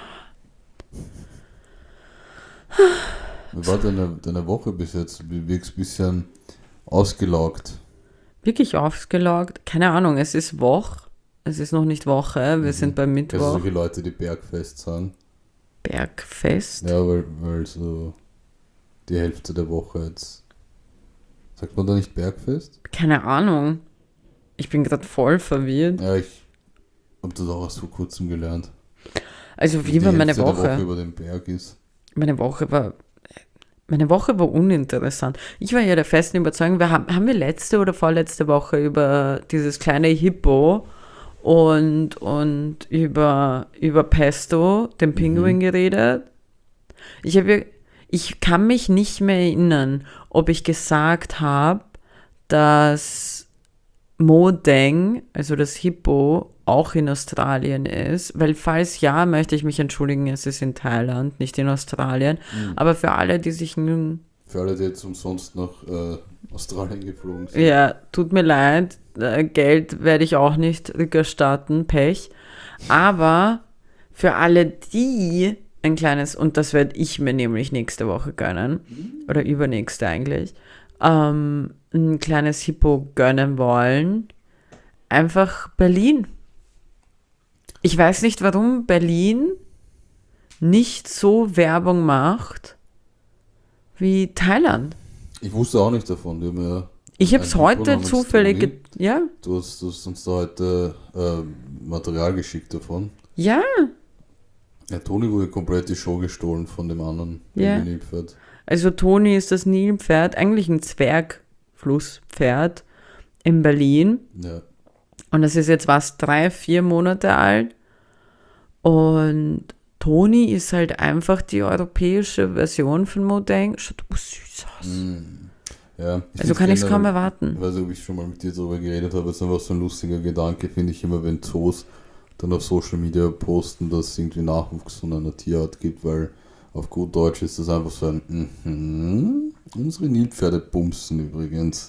Speaker 2: Wie war deine Woche bis jetzt? Du wirkst ein bisschen ausgelaugt.
Speaker 1: Wirklich ausgelaugt? Keine Ahnung, es ist Es ist noch nicht Woche, wir sind beim
Speaker 2: Also
Speaker 1: Mittwoch.
Speaker 2: solche Leute, die Bergfest sagen.
Speaker 1: Bergfest?
Speaker 2: Ja, weil so die Hälfte der Woche jetzt. Sagt man da nicht Bergfest?
Speaker 1: Keine Ahnung. Ich bin gerade voll verwirrt.
Speaker 2: Ja, ich habe das auch erst vor kurzem gelernt.
Speaker 1: Also wie war meine
Speaker 2: Die Hälfte der
Speaker 1: Woche?
Speaker 2: Woche über den Berg ist.
Speaker 1: Meine Woche war uninteressant. Ich war ja der festen Überzeugung, haben wir letzte oder vorletzte Woche über dieses kleine Hippo und über Pesto, den Pinguin, geredet. Ich kann mich nicht mehr erinnern, ob ich gesagt habe, dass Modeng, also das Hippo, auch in Australien ist, weil falls ja, möchte ich mich entschuldigen, es ist in Thailand, nicht in Australien, aber für alle, die sich nun,
Speaker 2: Für alle, die jetzt umsonst nach Australien geflogen sind.
Speaker 1: ja, tut mir leid, Geld werde ich auch nicht rückerstatten, Pech, aber für alle, die ein kleines, und das werde ich mir nämlich nächste Woche gönnen, oder übernächste eigentlich, ein kleines Hippo gönnen wollen, einfach Berlin. Ich weiß nicht, warum Berlin nicht so Werbung macht wie Thailand.
Speaker 2: Ich wusste auch nicht davon. Die haben ja
Speaker 1: Ich habe es
Speaker 2: einen
Speaker 1: heute
Speaker 2: Hippo namens
Speaker 1: zufällig,
Speaker 2: Toni.
Speaker 1: ja,
Speaker 2: Du hast uns da heute Material geschickt davon.
Speaker 1: ja,
Speaker 2: Ja, Toni wurde komplett die Show gestohlen von dem anderen
Speaker 1: Ja.
Speaker 2: Nilpferd.
Speaker 1: also Toni ist das Nilpferd, eigentlich ein Zwergflusspferd in Berlin.
Speaker 2: Ja.
Speaker 1: Und das ist jetzt 3-4 Monate alt. Und Toni ist halt einfach die europäische Version von Modeng. Schaut aber süß aus.
Speaker 2: Ja,
Speaker 1: Also kann ich es kaum erwarten.
Speaker 2: Ich weiß nicht, ob ich schon mal mit dir darüber geredet habe. Es ist einfach so ein lustiger Gedanke, finde ich immer, wenn Zoos dann auf Social Media posten, dass es irgendwie Nachwuchs von einer Tierart gibt, weil auf gut Deutsch ist das einfach so ein unsere Nilpferde bumsen übrigens.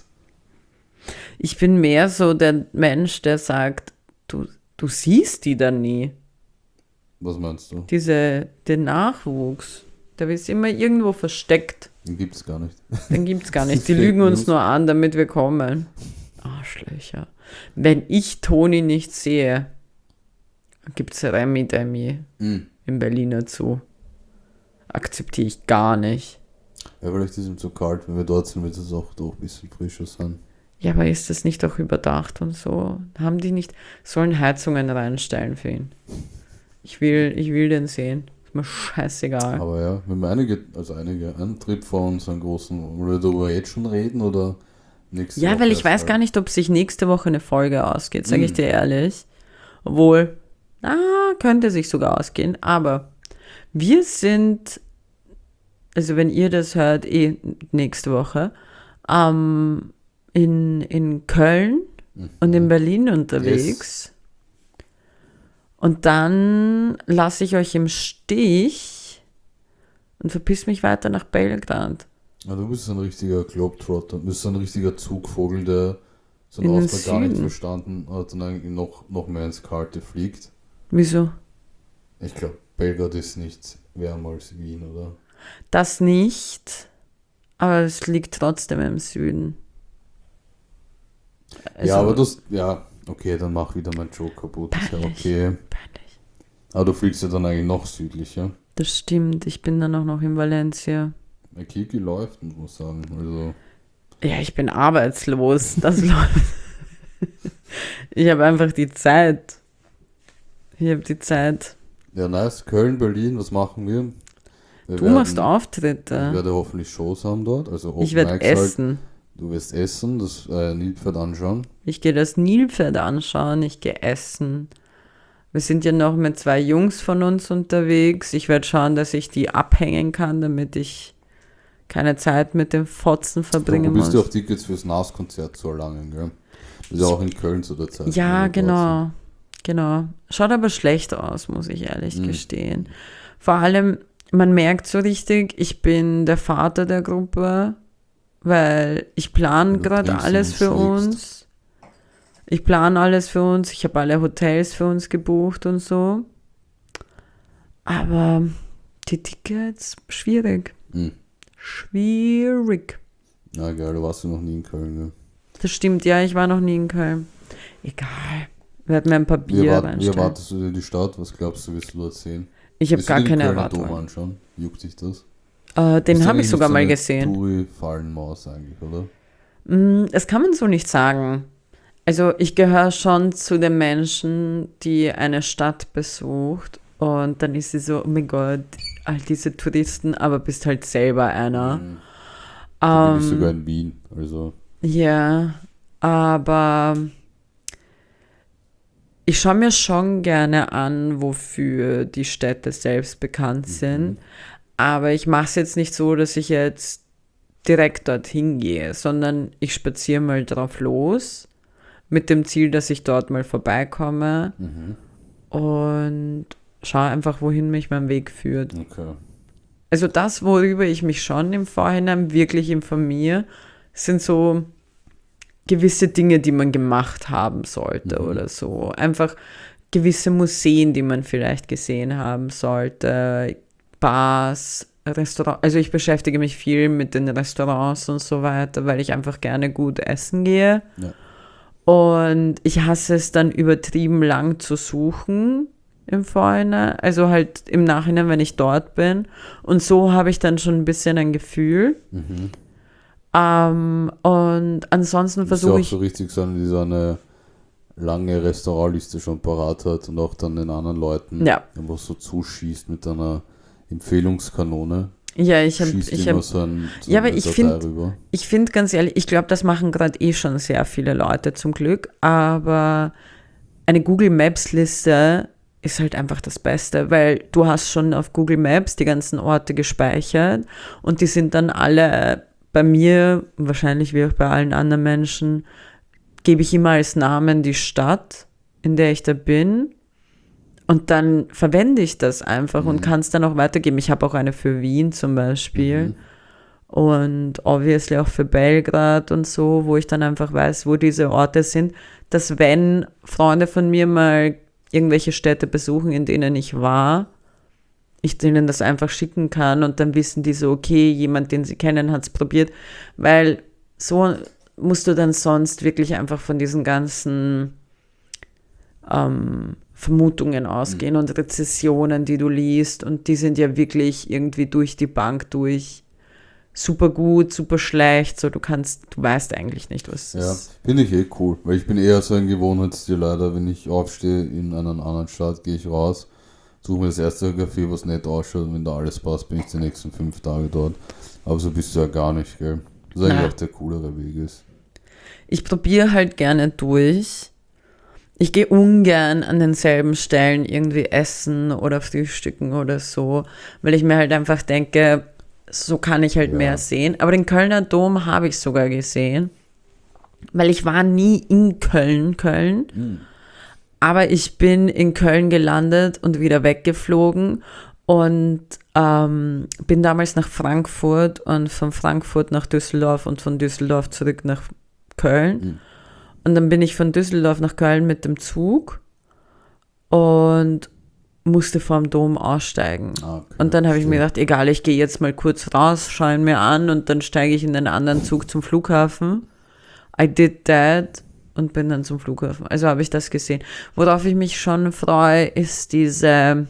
Speaker 1: Ich bin mehr so der Mensch, der sagt, du siehst die dann nie.
Speaker 2: Was meinst du?
Speaker 1: Den Nachwuchs. Der ist immer irgendwo versteckt.
Speaker 2: Den gibt es gar nicht.
Speaker 1: Den gibt es gar nicht.
Speaker 2: Das
Speaker 1: Die
Speaker 2: ist
Speaker 1: lügen
Speaker 2: Fake
Speaker 1: uns
Speaker 2: News.
Speaker 1: nur an, damit wir kommen. Arschlöcher. Wenn ich Toni nicht sehe, gibt es Remi Demi im Berliner Zoo. Akzeptiere ich gar nicht.
Speaker 2: Ja, vielleicht ist ihm zu kalt. Wenn wir dort sind, wird es auch doch ein bisschen frischer sein.
Speaker 1: Ja, aber ist das nicht auch überdacht und so? Haben die nicht, sollen Heizungen reinstellen für ihn? Ich will den sehen. Ist mir scheißegal.
Speaker 2: Aber ja, wenn wir einen Trip vor uns, einen großen, wollen wir darüber jetzt schon reden oder nächste
Speaker 1: Ja,
Speaker 2: Woche
Speaker 1: weil ich
Speaker 2: erst
Speaker 1: weiß
Speaker 2: mal?
Speaker 1: gar nicht, ob sich nächste Woche eine Folge ausgeht, sage ich dir ehrlich. Obwohl, könnte sich sogar ausgehen. Aber wir sind, also wenn ihr das hört, nächste Woche, in Köln und in Berlin unterwegs. Und dann lasse ich euch im Stich und verpiss mich weiter nach Belgrad.
Speaker 2: Ja, du bist ein richtiger Globetrotter. Du bist ein richtiger Zugvogel, der so
Speaker 1: In
Speaker 2: einen
Speaker 1: den
Speaker 2: Auftrag gar nicht
Speaker 1: Süden.
Speaker 2: verstanden hat und eigentlich noch mehr ins Kalte fliegt.
Speaker 1: Wieso?
Speaker 2: Ich glaube, Belgrad ist nicht wärmer als Wien, oder?
Speaker 1: Das nicht, aber es liegt trotzdem im Süden. Also,
Speaker 2: Ja, aber okay, dann mach wieder mein Joke kaputt. Ist ja
Speaker 1: Peinlich.
Speaker 2: okay.
Speaker 1: peinlich.
Speaker 2: Aber du fliegst ja dann eigentlich noch südlicher.
Speaker 1: Das stimmt, ich bin dann auch noch in Valencia.
Speaker 2: Der Kiki läuft, muss man sagen. Also,
Speaker 1: Ja, ich bin arbeitslos, das läuft. Ich habe einfach die Zeit. Ich habe die Zeit.
Speaker 2: ja, nice. Köln, Berlin, was machen wir?
Speaker 1: Du machst
Speaker 2: Ich
Speaker 1: Auftritte.
Speaker 2: werde hoffentlich Shows haben dort. Also Open
Speaker 1: Ich werde
Speaker 2: Mics halt.
Speaker 1: essen.
Speaker 2: Du wirst essen, das Nilpferd anschauen.
Speaker 1: Ich gehe das Nilpferd anschauen, ich gehe essen. Wir sind ja noch mit 2 Jungs von uns unterwegs. Ich werde schauen, dass ich die abhängen kann, damit ich keine Zeit mit dem Fotzen verbringen
Speaker 2: Du bist ja
Speaker 1: muss.
Speaker 2: auch Tickets fürs NAS-Konzert zu erlangen, gell? Das ist ja auch in Köln zu der Zeit.
Speaker 1: Ja, genau. Genau. Schaut aber schlecht aus, muss ich ehrlich gestehen. Vor allem, man merkt so richtig, ich bin der Vater der Gruppe, weil ich plane
Speaker 2: Du
Speaker 1: gerade
Speaker 2: trinkst
Speaker 1: alles
Speaker 2: und
Speaker 1: für
Speaker 2: schlägst.
Speaker 1: uns. Ich plane alles für uns. Ich habe alle Hotels für uns gebucht und so. Aber die Tickets, schwierig.
Speaker 2: Hm.
Speaker 1: Schwierig.
Speaker 2: Na geil, du warst ja noch nie in Köln, gell?
Speaker 1: Das stimmt, ja, ich war noch nie in Köln. Egal. Wir werden mir ein paar
Speaker 2: Wie
Speaker 1: Bier
Speaker 2: wie
Speaker 1: reinstellen.
Speaker 2: erwartest du dir die Stadt? Was glaubst du, wirst du dort sehen?
Speaker 1: Ich habe
Speaker 2: Willst du
Speaker 1: gar
Speaker 2: dir den
Speaker 1: keine
Speaker 2: Kölner Dom
Speaker 1: Erwartungen.
Speaker 2: anschauen? Juckt sich das?
Speaker 1: Den
Speaker 2: Ist
Speaker 1: habe ich
Speaker 2: eigentlich
Speaker 1: sogar
Speaker 2: nicht so
Speaker 1: mal
Speaker 2: eine
Speaker 1: gesehen.
Speaker 2: Touri-Fallenmaus eigentlich, oder?
Speaker 1: Das kann man so nicht sagen. Also ich gehöre schon zu den Menschen, die eine Stadt besucht und dann ist sie so, oh mein Gott, all diese Touristen, aber bist halt selber einer.
Speaker 2: Da bin ich sogar in Wien, also
Speaker 1: Ja, aber ich schaue mir schon gerne an, wofür die Städte selbst bekannt sind. Aber ich mache es jetzt nicht so, dass ich jetzt direkt dorthin gehe, sondern ich spaziere mal drauf los mit dem Ziel, dass ich dort mal vorbeikomme und schaue einfach, wohin mich mein Weg führt.
Speaker 2: okay.
Speaker 1: Also das, worüber ich mich schon im Vorhinein wirklich informiere, sind so gewisse Dinge, die man gemacht haben sollte oder so. Einfach gewisse Museen, die man vielleicht gesehen haben sollte, Bars, Restaurants. Also ich beschäftige mich viel mit den Restaurants und so weiter, weil ich einfach gerne gut essen gehe.
Speaker 2: Ja.
Speaker 1: Und ich hasse es dann übertrieben lang zu suchen im Vorhinein, also halt im Nachhinein, wenn ich dort bin. Und so habe ich dann schon ein bisschen ein Gefühl. Und ansonsten
Speaker 2: Ist ja
Speaker 1: versuche
Speaker 2: auch
Speaker 1: ich,
Speaker 2: so richtig so eine, die so eine lange Restaurantliste schon parat hat und auch dann den anderen Leuten
Speaker 1: Ja.
Speaker 2: einfach so zuschießt mit einer Empfehlungskanone.
Speaker 1: ja,
Speaker 2: Schießt
Speaker 1: ich
Speaker 2: immer
Speaker 1: habe,
Speaker 2: so
Speaker 1: Ja, aber
Speaker 2: eine
Speaker 1: ich
Speaker 2: Datei
Speaker 1: find-
Speaker 2: rüber.
Speaker 1: ich finde ganz ehrlich, ich glaube, das machen gerade schon sehr viele Leute zum Glück, aber eine Google Maps Liste ist halt einfach das Beste, weil du hast schon auf Google Maps die ganzen Orte gespeichert und die sind dann alle bei mir, wahrscheinlich wie auch bei allen anderen Menschen, gebe ich immer als Namen die Stadt, in der ich da bin. Und dann verwende ich das einfach und kann es dann auch weitergeben. Ich habe auch eine für Wien zum Beispiel und obviously auch für Belgrad und so, wo ich dann einfach weiß, wo diese Orte sind, dass wenn Freunde von mir mal irgendwelche Städte besuchen, in denen ich war, ich denen das einfach schicken kann und dann wissen die so, okay, jemand, den sie kennen, hat es probiert, weil so musst du dann sonst wirklich einfach von diesen ganzen Vermutungen ausgehen und Rezessionen, die du liest und die sind ja wirklich irgendwie durch die Bank durch super gut, super schlecht, so du weißt eigentlich nicht, was es
Speaker 2: Ja,
Speaker 1: ist.
Speaker 2: finde ich eh cool, weil ich bin eher so ein Gewohnheitstier leider, wenn ich aufstehe in einer anderen Stadt, gehe ich raus, suche mir das erste Café, was nett ausschaut und wenn da alles passt, bin ich die nächsten 5 Tage dort. Aber so bist du ja gar nicht, gell? Das ist eigentlich
Speaker 1: Na.
Speaker 2: auch der coolere Weg ist.
Speaker 1: Ich probiere halt gerne durch. Ich gehe ungern an denselben Stellen irgendwie essen oder frühstücken oder so, weil ich mir halt einfach denke, so kann ich halt
Speaker 2: Ja.
Speaker 1: mehr sehen. Aber den Kölner Dom habe ich sogar gesehen, weil ich war nie in Köln. Aber ich bin in Köln gelandet und wieder weggeflogen und bin damals nach Frankfurt und von Frankfurt nach Düsseldorf und von Düsseldorf zurück nach Köln. Und dann bin ich von Düsseldorf nach Köln mit dem Zug und musste vorm Dom aussteigen.
Speaker 2: Ah, okay,
Speaker 1: Und dann habe ich mir
Speaker 2: verstehe.
Speaker 1: gedacht, egal, ich gehe jetzt mal kurz raus, schaue ihn mir an und dann steige ich in den anderen Zug zum Flughafen. I did that und bin dann zum Flughafen. Also habe ich das gesehen. Worauf ich mich schon freue, ist diese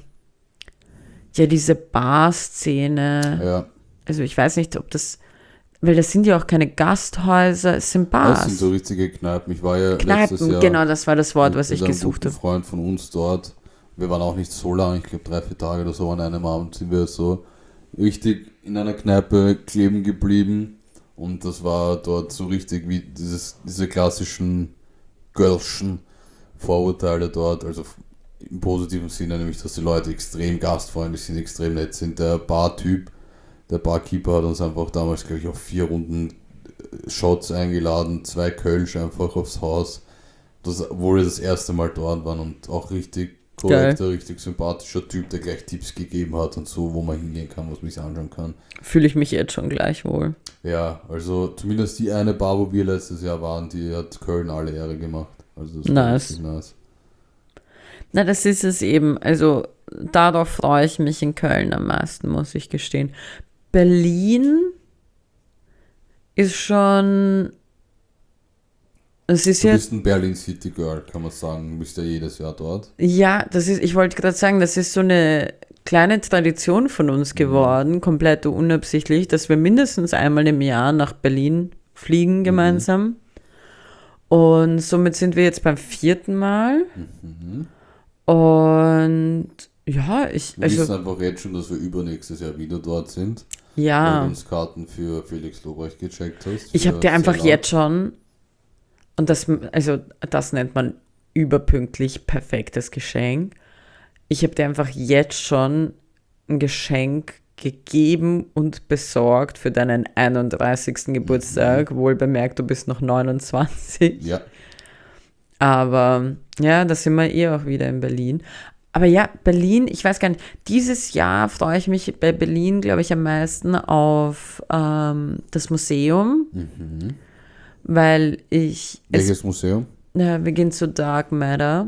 Speaker 1: Bar-Szene.
Speaker 2: Ja,
Speaker 1: Also ich weiß nicht, ob das, weil das sind ja auch keine Gasthäuser, es sind
Speaker 2: das
Speaker 1: Bars.
Speaker 2: sind so richtige Kneipen. Ich war ja letztes
Speaker 1: Kneipen,
Speaker 2: Jahr
Speaker 1: genau, das war das Wort, was
Speaker 2: mit
Speaker 1: ich
Speaker 2: einem
Speaker 1: gesucht
Speaker 2: guten
Speaker 1: habe.
Speaker 2: Freund von uns dort. Wir waren auch nicht so lange, ich glaube 3-4 Tage oder so. An einem Abend sind wir so richtig in einer Kneipe kleben geblieben. Und das war dort so richtig wie diese klassischen Gölschen Vorurteile dort. Also im positiven Sinne, nämlich dass die Leute extrem gastfreundlich sind, extrem nett sind. Der Bartyp, der Barkeeper hat uns einfach damals, glaube ich, auf 4 Runden Shots eingeladen, 2 Kölsch einfach aufs Haus, obwohl wir das erste Mal dort waren, und auch richtig korrekter, richtig sympathischer Typ, der gleich Tipps gegeben hat und so, wo man hingehen kann, was man sich anschauen kann.
Speaker 1: Fühle ich mich jetzt schon gleich wohl.
Speaker 2: Ja, also zumindest die eine Bar, wo wir letztes Jahr waren, die hat Köln alle Ehre gemacht. Also das war richtig nice.
Speaker 1: Na, das ist es eben. Also darauf freue ich mich in Köln am meisten, muss ich gestehen. Berlin ist schon...
Speaker 2: Du bist ein Berlin City Girl, kann man sagen. Du bist ja jedes Jahr dort.
Speaker 1: Ja, ich wollte gerade sagen, das ist so eine kleine Tradition von uns geworden, komplett unabsichtlich, dass wir mindestens einmal im Jahr nach Berlin fliegen gemeinsam. Und somit sind wir jetzt beim 4. Mal. Und ja,
Speaker 2: wir wissen einfach jetzt schon, dass wir übernächstes Jahr wieder dort sind.
Speaker 1: Ja.
Speaker 2: Weil du uns Karten für Felix Lobrecht gecheckt hast.
Speaker 1: Ich habe dir einfach jetzt schon, und das nennt man überpünktlich perfektes Geschenk. Ich habe dir einfach jetzt schon ein Geschenk gegeben und besorgt für deinen 31. Geburtstag. Wohl bemerkt, du bist noch 29.
Speaker 2: Ja.
Speaker 1: Aber ja, da sind wir auch wieder in Berlin. Aber ja, Berlin, ich weiß gar nicht, dieses Jahr freue ich mich bei Berlin, glaube ich, am meisten auf das Museum. Weil
Speaker 2: Welches Museum?
Speaker 1: Ja, wir gehen zu Dark Matter.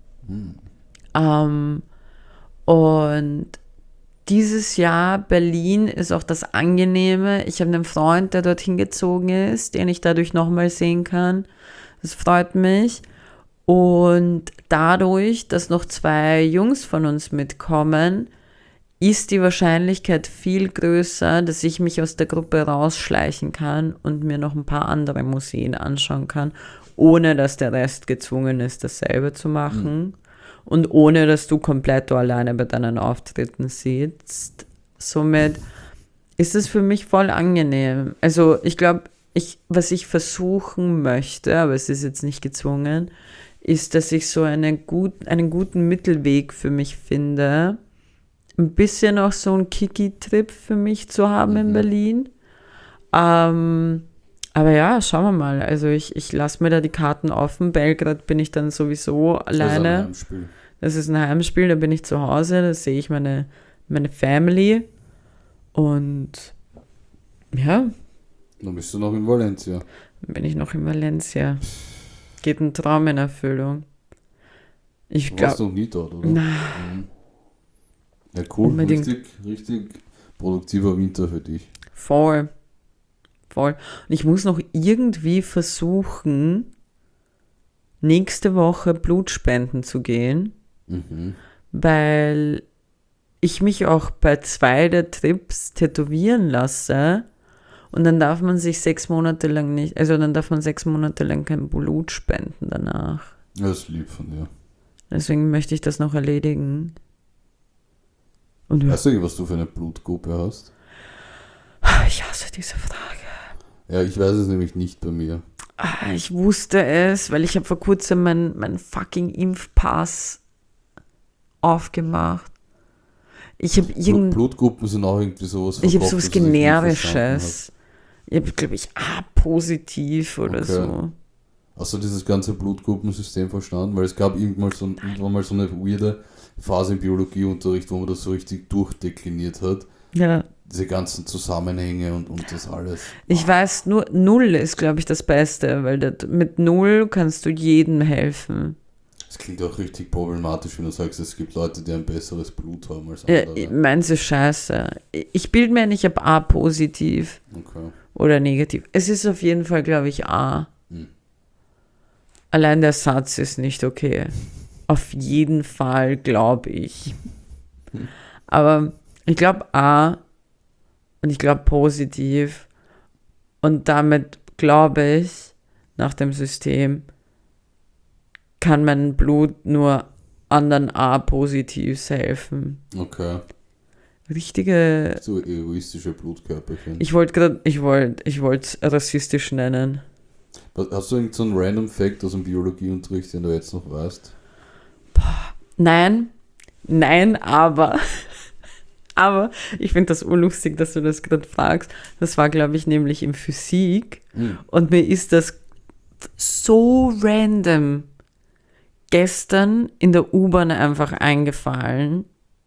Speaker 1: Und dieses Jahr Berlin ist auch das Angenehme. Ich habe einen Freund, der dorthin gezogen ist, den ich dadurch nochmal sehen kann. Das freut mich. Und dadurch, dass noch 2 Jungs von uns mitkommen, ist die Wahrscheinlichkeit viel größer, dass ich mich aus der Gruppe rausschleichen kann und mir noch ein paar andere Museen anschauen kann, ohne dass der Rest gezwungen ist, dasselbe zu machen und ohne dass du komplett alleine bei deinen Auftritten sitzt. Somit ist es für mich voll angenehm. Also ich glaube, was ich versuchen möchte, aber es ist jetzt nicht gezwungen, ist, dass ich so einen guten Mittelweg für mich finde, ein bisschen auch so ein Kiki-Trip für mich zu haben in Berlin. Aber ja, schauen wir mal. Also ich lasse mir da die Karten offen. Belgrad bin ich dann sowieso alleine. Das ist ein Heimspiel, da bin ich zu Hause, da sehe ich meine Family. Und ja.
Speaker 2: Dann bist du noch in Valencia.
Speaker 1: Dann bin ich noch in Valencia. Geht ein Traum in Erfüllung. Du
Speaker 2: warst noch nie dort, oder?
Speaker 1: Nein.
Speaker 2: Ja, cool. Unbedingt. Richtig produktiver Winter für dich.
Speaker 1: Voll. Und ich muss noch irgendwie versuchen, nächste Woche Blutspenden zu gehen, weil ich mich auch bei 2 der Trips tätowieren lasse und dann darf man sich 6 Monate lang kein Blut spenden danach.
Speaker 2: Das ist lieb von dir.
Speaker 1: Deswegen möchte ich das noch erledigen. Und
Speaker 2: weißt du, was du für eine Blutgruppe hast?
Speaker 1: Ich hasse diese Frage.
Speaker 2: Ja, ich weiß es nämlich nicht bei mir.
Speaker 1: Ich wusste es, weil ich habe vor kurzem meinen fucking Impfpass aufgemacht.
Speaker 2: Blutgruppen sind auch irgendwie sowas.
Speaker 1: Ich habe sowas Generisches. Ich habe, glaube ich, A-positiv oder so.
Speaker 2: Hast du dieses ganze Blutgruppensystem verstanden? Weil es gab irgendwann mal so eine weirde Phase im Biologieunterricht, wo man das so richtig durchdekliniert hat.
Speaker 1: Ja.
Speaker 2: Diese ganzen Zusammenhänge und das alles.
Speaker 1: Ich weiß, nur 0 ist, glaube ich, das Beste, weil mit 0 kannst du jedem helfen.
Speaker 2: Es klingt auch richtig problematisch, wenn du sagst, es gibt Leute, die ein besseres Blut haben als andere.
Speaker 1: Ja, meins ist scheiße. Ich bilde mir nicht, ob A positiv oder negativ. Es ist auf jeden Fall, glaube ich, A. Allein der Satz ist nicht okay. Auf jeden Fall, glaube ich. Aber ich glaube A und ich glaube positiv. Und damit glaube ich, nach dem System, kann mein Blut nur anderen A-Positivs helfen.
Speaker 2: Okay.
Speaker 1: Richtige...
Speaker 2: So egoistische Blutkörperchen.
Speaker 1: Ich wollte es rassistisch nennen.
Speaker 2: Hast du irgend so einen random Fact aus dem Biologieunterricht, den du jetzt noch weißt?
Speaker 1: Nein, aber Aber ich finde das urlustig, dass du das gerade fragst. Das war, glaube ich, nämlich in Physik. Und mir ist das so random gestern in der U-Bahn einfach eingefallen,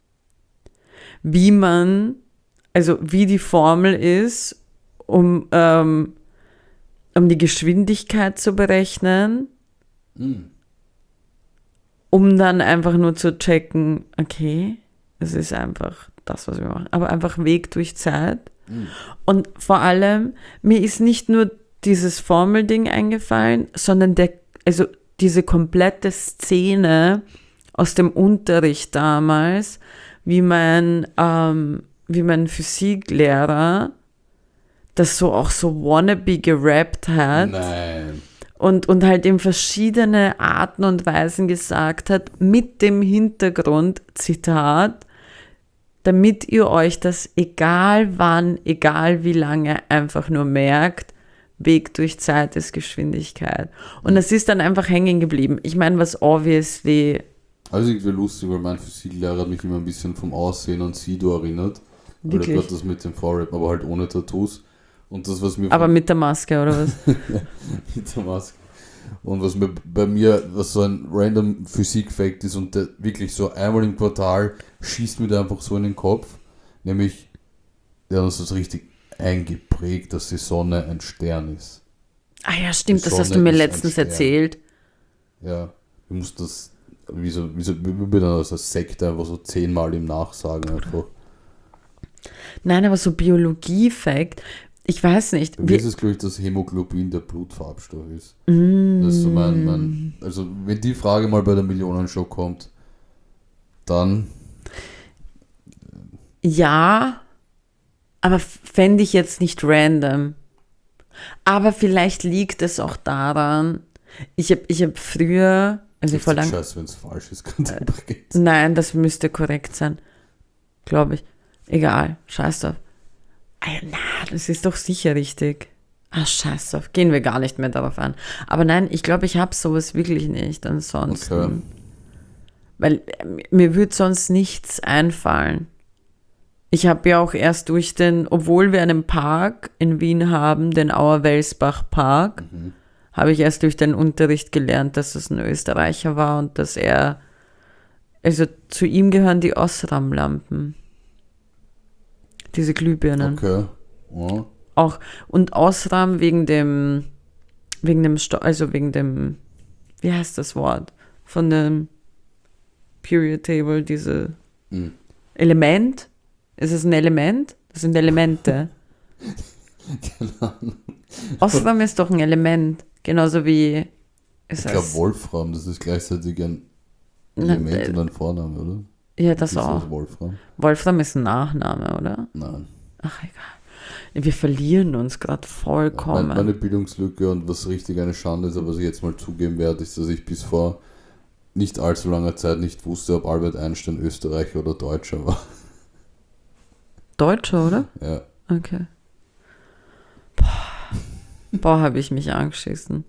Speaker 1: wie die Formel ist, um die Geschwindigkeit zu berechnen, um dann einfach nur zu checken, okay, es ist einfach das, was wir machen, aber einfach Weg durch Zeit. Und vor allem, mir ist nicht nur dieses Formelding eingefallen, sondern diese komplette Szene aus dem Unterricht damals, wie mein Physiklehrer das so auch so wannabe gerappt hat.
Speaker 2: Nein.
Speaker 1: Und halt in verschiedene Arten und Weisen gesagt hat, mit dem Hintergrund, Zitat, damit ihr euch das egal wann, egal wie lange einfach nur merkt, Weg durch Zeit ist Geschwindigkeit. Und das ist dann einfach hängen geblieben. Ich meine, was obviously...
Speaker 2: Also irgendwie lustig, weil mein Physiklehrer hat mich immer ein bisschen vom Aussehen an Sido erinnert. Weil er hat das mit dem Vorrap, aber halt ohne Tattoos. Und das, was mir...
Speaker 1: Aber mit der Maske, oder was?
Speaker 2: Ja, mit der Maske. Und was mir bei mir, was so ein random Physik-Fact ist und der wirklich so einmal im Quartal schießt mir der einfach so in den Kopf, nämlich, der hat uns das richtig eingeprägt, dass die Sonne ein Stern ist.
Speaker 1: Ah ja, stimmt, das hast du mir letztens erzählt.
Speaker 2: Ja, wir mussten das, wie dann als Sekte einfach so 10-mal im Nachsagen einfach.
Speaker 1: Nein, aber so Biologie-Fact, ich weiß nicht.
Speaker 2: Wie ist es, glaube ich, dass Hämoglobin der Blutfarbstoff ist? Das ist so also wenn die Frage mal bei der Millionenshow kommt, dann...
Speaker 1: Ja, aber fände ich jetzt nicht random. Aber vielleicht liegt es auch daran, ich hab früher, also vor lang...
Speaker 2: Scheiße, wenn es falsch ist, kann es einfach gehen.
Speaker 1: Nein, das müsste korrekt sein, glaube ich. Egal, scheiß drauf. Na, das ist doch sicher richtig. Scheiß drauf, gehen wir gar nicht mehr darauf an. Aber nein, ich glaube, ich habe sowas wirklich nicht ansonsten.
Speaker 2: Okay.
Speaker 1: Weil mir würde sonst nichts einfallen. Ich habe ja auch erst obwohl wir einen Park in Wien haben, den Auer-Welsbach Park, habe ich erst durch den Unterricht gelernt, dass es ein Österreicher war und dass also zu ihm gehören die Osram-Lampen. Diese Glühbirnen.
Speaker 2: Okay. Ja.
Speaker 1: Auch, und Osram wegen dem, wie heißt das Wort? Von dem Period Table, diese Element? Ist es ein Element? Das sind Elemente.
Speaker 2: Keine Ahnung.
Speaker 1: Osram ist doch ein Element. Genauso wie
Speaker 2: ich glaube Wolfram, das ist gleichzeitig ein Element und ein Vorname, oder?
Speaker 1: Ja, das
Speaker 2: ist
Speaker 1: auch.
Speaker 2: Das Wolfram?
Speaker 1: Wolfram ist ein Nachname, oder?
Speaker 2: Nein.
Speaker 1: Ach, egal. Wir verlieren uns gerade vollkommen.
Speaker 2: Meine Bildungslücke und was richtig eine Schande ist, aber was ich jetzt mal zugeben werde, ist, dass ich bis vor nicht allzu langer Zeit nicht wusste, ob Albert Einstein Österreicher oder Deutscher war.
Speaker 1: Deutscher, oder?
Speaker 2: Ja.
Speaker 1: Okay. Boah, habe ich mich angeschissen.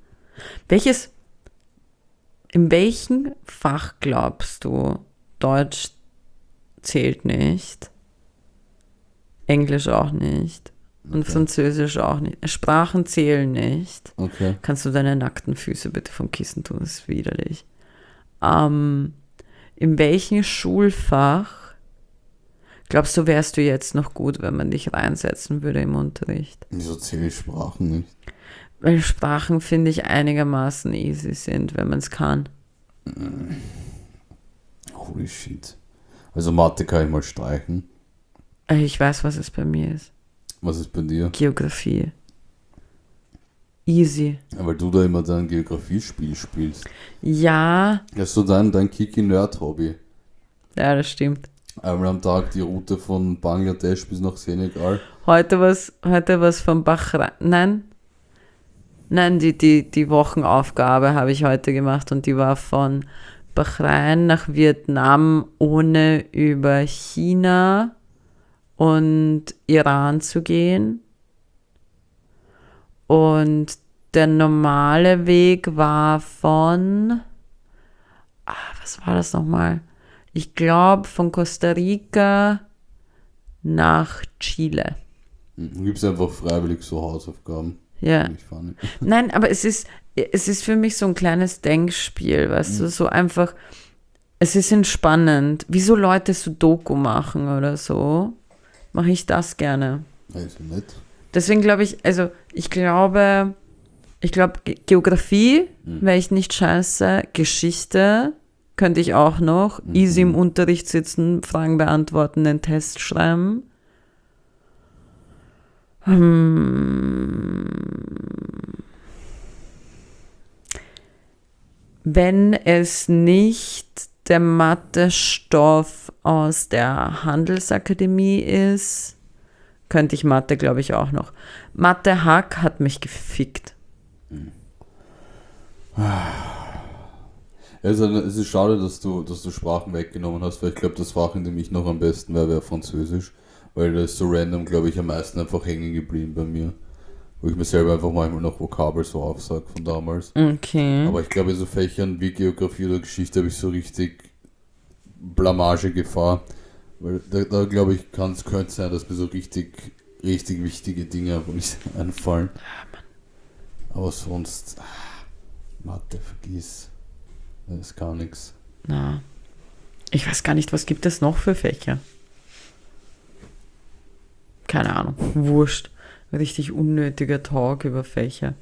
Speaker 1: In welchem Fach glaubst du, Deutsch zählt nicht, Englisch auch nicht und Französisch auch nicht. Sprachen zählen nicht.
Speaker 2: Okay.
Speaker 1: Kannst du deine nackten Füße bitte vom Kissen tun? Das ist widerlich. In welchem Schulfach glaubst du, wärst du jetzt noch gut, wenn man dich reinsetzen würde im Unterricht?
Speaker 2: Wieso zähle ich Sprachen nicht?
Speaker 1: Weil Sprachen, finde ich, einigermaßen easy sind, wenn man es kann.
Speaker 2: Holy shit. Also Mathe kann ich mal streichen.
Speaker 1: Ich weiß, was es bei mir ist.
Speaker 2: Was ist bei dir?
Speaker 1: Geografie. Easy.
Speaker 2: Ja, weil du da immer dein Geografiespiel spielst.
Speaker 1: Ja.
Speaker 2: Das ist so dein Kiki-Nerd-Hobby.
Speaker 1: Ja, das stimmt.
Speaker 2: Einmal am Tag die Route von Bangladesch bis nach Senegal.
Speaker 1: Heute was von Bahrain. Nein, die Wochenaufgabe habe ich heute gemacht und die war von Bahrain nach Vietnam, ohne über China und Iran zu gehen. Und der normale Weg war was war das nochmal? Ich glaube von Costa Rica nach Chile.
Speaker 2: Du gibst einfach freiwillig so Hausaufgaben.
Speaker 1: Ja.
Speaker 2: Finde ich funny.
Speaker 1: Nein, aber es ist für mich so ein kleines Denkspiel, weißt du, so einfach, es ist entspannend. Wie so Leute Sudoku machen oder so, mache ich das gerne.
Speaker 2: Also nett.
Speaker 1: Deswegen glaube ich, also ich glaube, Geografie wäre ich nicht scheiße, Geschichte könnte ich auch noch, easy im Unterricht sitzen, Fragen beantworten, einen Test schreiben. Wenn es nicht der Mathe-Stoff aus der Handelsakademie ist, könnte ich Mathe, glaube ich, auch noch. Mathe-Hack hat mich gefickt.
Speaker 2: Also, es ist schade, dass du Sprachen weggenommen hast, weil ich glaube, das Fach, in dem ich noch am besten wäre Französisch. Weil das ist so random, glaube ich, am meisten einfach hängen geblieben bei mir. Wo ich mir selber einfach manchmal noch Vokabel so aufsage von damals.
Speaker 1: Okay.
Speaker 2: Aber ich glaube, in so Fächern wie Geografie oder Geschichte habe ich so richtig Blamagegefahr. Weil da glaube ich, könnte es sein, dass mir so richtig wichtige Dinge einfach nicht einfallen. Aber sonst, Mathe, vergiss. Das ist gar nichts.
Speaker 1: Na, ich weiß gar nicht, was gibt es noch für Fächer? Keine Ahnung, wurscht. Richtig unnötiger Talk über Fächer.